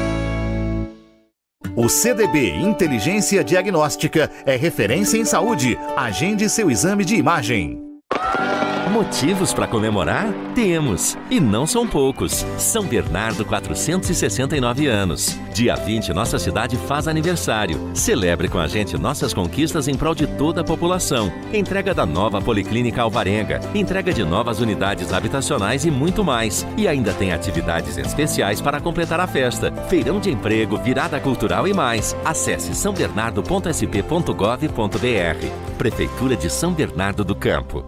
O C D B Inteligência Diagnóstica é referência em saúde. Agende seu exame de imagem. Motivos para comemorar? Temos. E não são poucos. São Bernardo, quatrocentos e sessenta e nove anos. Dia vinte, nossa cidade faz aniversário. Celebre com a gente nossas conquistas em prol de toda a população. Entrega da nova Policlínica Alvarenga. Entrega de novas unidades habitacionais e muito mais. E ainda tem atividades especiais para completar a festa. Feirão de emprego, virada cultural e mais. Acesse são bernardo ponto s p ponto gov ponto b r. Prefeitura de São Bernardo do Campo.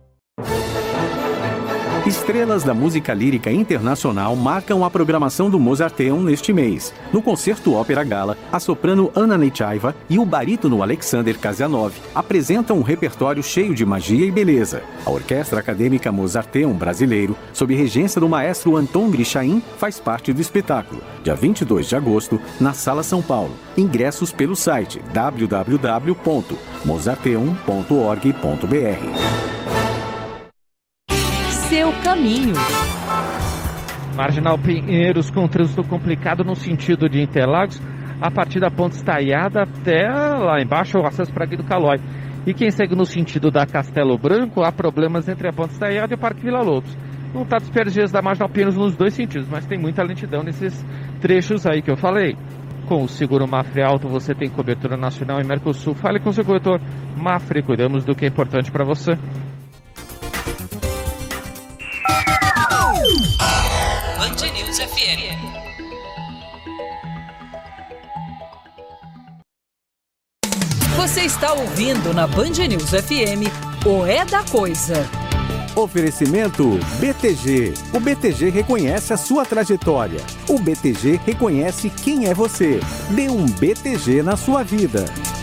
Estrelas da música lírica internacional marcam a programação do Mozarteum neste mês. No concerto Ópera Gala, a soprano Anna Nechaiva e o barítono Alexander Kasianov apresentam um repertório cheio de magia e beleza. A Orquestra Acadêmica Mozarteum brasileiro, sob regência do maestro Anton Grishain, faz parte do espetáculo. Dia vinte e dois de agosto, na Sala São Paulo. Ingressos pelo site w w w ponto mozarteum ponto org ponto b r. Seu caminho. Marginal Pinheiros com trânsito complicado no sentido de Interlagos, a partir da Ponte Estaiada até lá embaixo o acesso para Guido Calói. E quem segue no sentido da Castelo Branco, há problemas entre a Ponte Estaiada e o Parque Vila Lobos. Não está dispergidas da Marginal Pinheiros nos dois sentidos, mas tem muita lentidão nesses trechos aí que eu falei. Com o seguro Mafre Alto você tem cobertura nacional e Mercosul. Fale com o seu corretor Mafre, cuidamos do que é importante para você. M. Você está ouvindo na Band News F M o É da Coisa. Oferecimento B T G. O B T G reconhece a sua trajetória. O B T G reconhece quem é você. Dê um B T G na sua vida.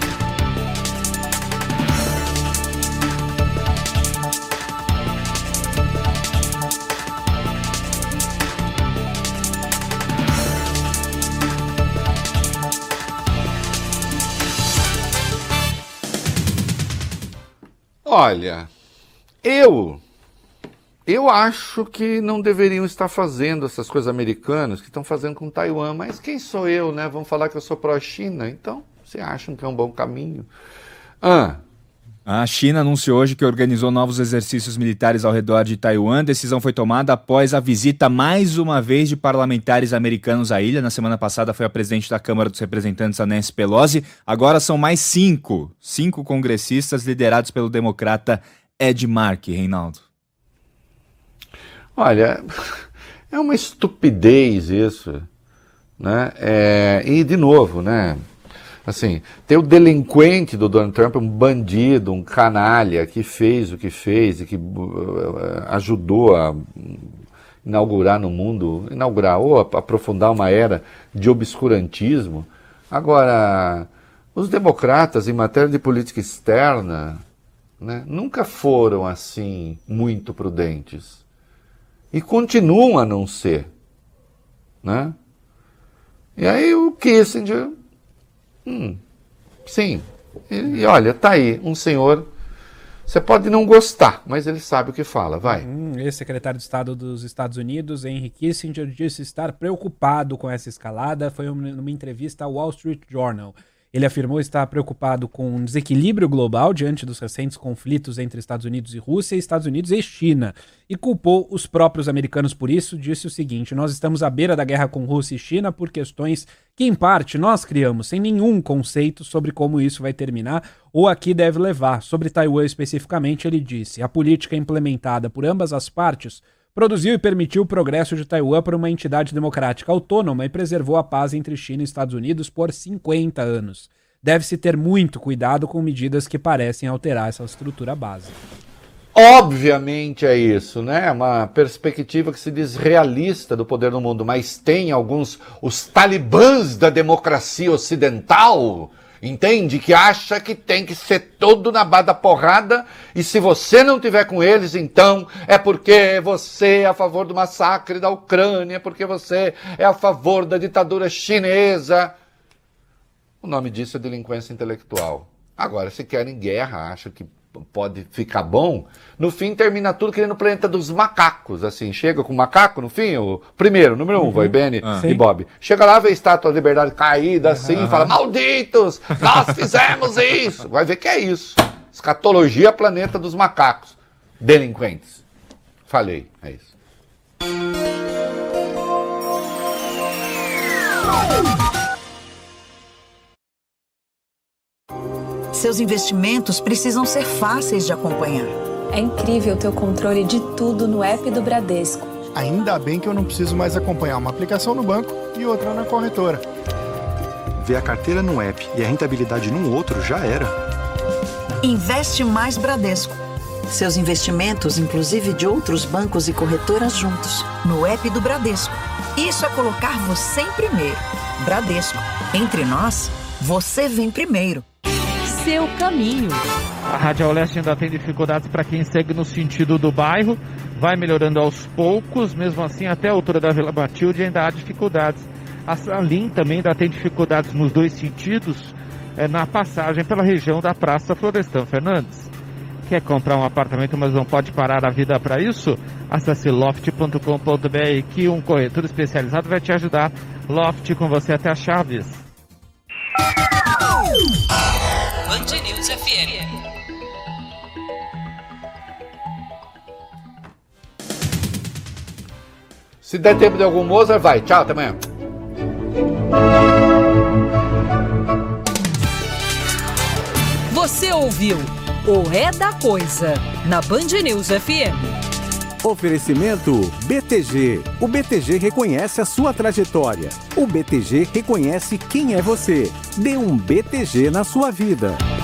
Olha, eu... Eu acho que não deveriam estar fazendo essas coisas americanas que estão fazendo com Taiwan, mas quem sou eu, né? Vamos falar que eu sou pró-China, então vocês acham que é um bom caminho? Ah. A China anunciou hoje que organizou novos exercícios militares ao redor de Taiwan. A decisão foi tomada após a visita mais uma vez de parlamentares americanos à ilha. Na semana passada foi a presidente da Câmara dos Representantes, a Nancy Pelosi. Agora são mais cinco, cinco congressistas liderados pelo democrata Ed Markey, Reinaldo. Olha, é uma estupidez isso, né? É, e, de novo, né? Assim, ter o delinquente do Donald Trump, um bandido, um canalha que fez o que fez e que uh, ajudou a inaugurar no mundo, inaugurar ou aprofundar uma era de obscurantismo. Agora, os democratas, em matéria de política externa, né, nunca foram assim muito prudentes. E continuam a não ser, né? E aí o Kissinger, hum, sim, e, e olha, tá aí, um senhor, você pode não gostar, mas ele sabe o que fala, vai. Hum, ex-secretário de Estado dos Estados Unidos, Henry Kissinger, disse estar preocupado com essa escalada, foi numa entrevista ao Wall Street Journal. Ele afirmou estar preocupado com um desequilíbrio global diante dos recentes conflitos entre Estados Unidos e Rússia e Estados Unidos e China, e culpou os próprios americanos por isso. Disse o seguinte: nós estamos à beira da guerra com Rússia e China por questões que, em parte, nós criamos, sem nenhum conceito sobre como isso vai terminar ou a que deve levar. Sobre Taiwan especificamente, ele disse: a política implementada por ambas as partes produziu e permitiu o progresso de Taiwan para uma entidade democrática autônoma e preservou a paz entre China e Estados Unidos por cinquenta anos. Deve-se ter muito cuidado com medidas que parecem alterar essa estrutura básica. Obviamente é isso, né? Uma perspectiva que se diz realista do poder no mundo, mas tem alguns, os talibãs da democracia ocidental, entende? Que acha que tem que ser todo na bada porrada, e se você não tiver com eles, então é porque você é a favor do massacre da Ucrânia, porque você é a favor da ditadura chinesa. O nome disso é delinquência intelectual. Agora, se querem guerra, acham que pode ficar bom, no fim termina tudo que nem no planeta dos macacos, assim, chega com o macaco no fim, o primeiro, número um, uhum. Vai, Benny ah. e Bob. Chega lá, vê a estátua da liberdade caída, assim, uhum. Fala, malditos, nós fizemos isso. Vai ver que é isso. Escatologia, planeta dos macacos. Delinquentes. Falei, é isso. Seus investimentos precisam ser fáceis de acompanhar. É incrível ter o controle de tudo no app do Bradesco. Ainda bem que eu não preciso mais acompanhar uma aplicação no banco e outra na corretora. Ver a carteira no app e a rentabilidade num outro já era. Investe Mais Bradesco. Seus investimentos, inclusive de outros bancos e corretoras juntos, no app do Bradesco. Isso é colocar você em primeiro. Bradesco. Entre nós, você vem primeiro. Seu caminho. A Radial Leste ainda tem dificuldades para quem segue no sentido do bairro. Vai melhorando aos poucos, mesmo assim até a altura da Vila Matilde ainda há dificuldades. A Salim também ainda tem dificuldades nos dois sentidos, é, na passagem pela região da Praça Florestan Fernandes. Quer comprar um apartamento, mas não pode parar a vida para isso? Acesse loft ponto com ponto br que um corretor especializado vai te ajudar. Loft, com você até a Chaves. Band News F M. Se der tempo de algum Mozart, vai. Tchau, até amanhã. Você ouviu o É da Coisa na Band News F M. Oferecimento B T G. O B T G reconhece a sua trajetória. O B T G reconhece quem é você. Dê um B T G na sua vida.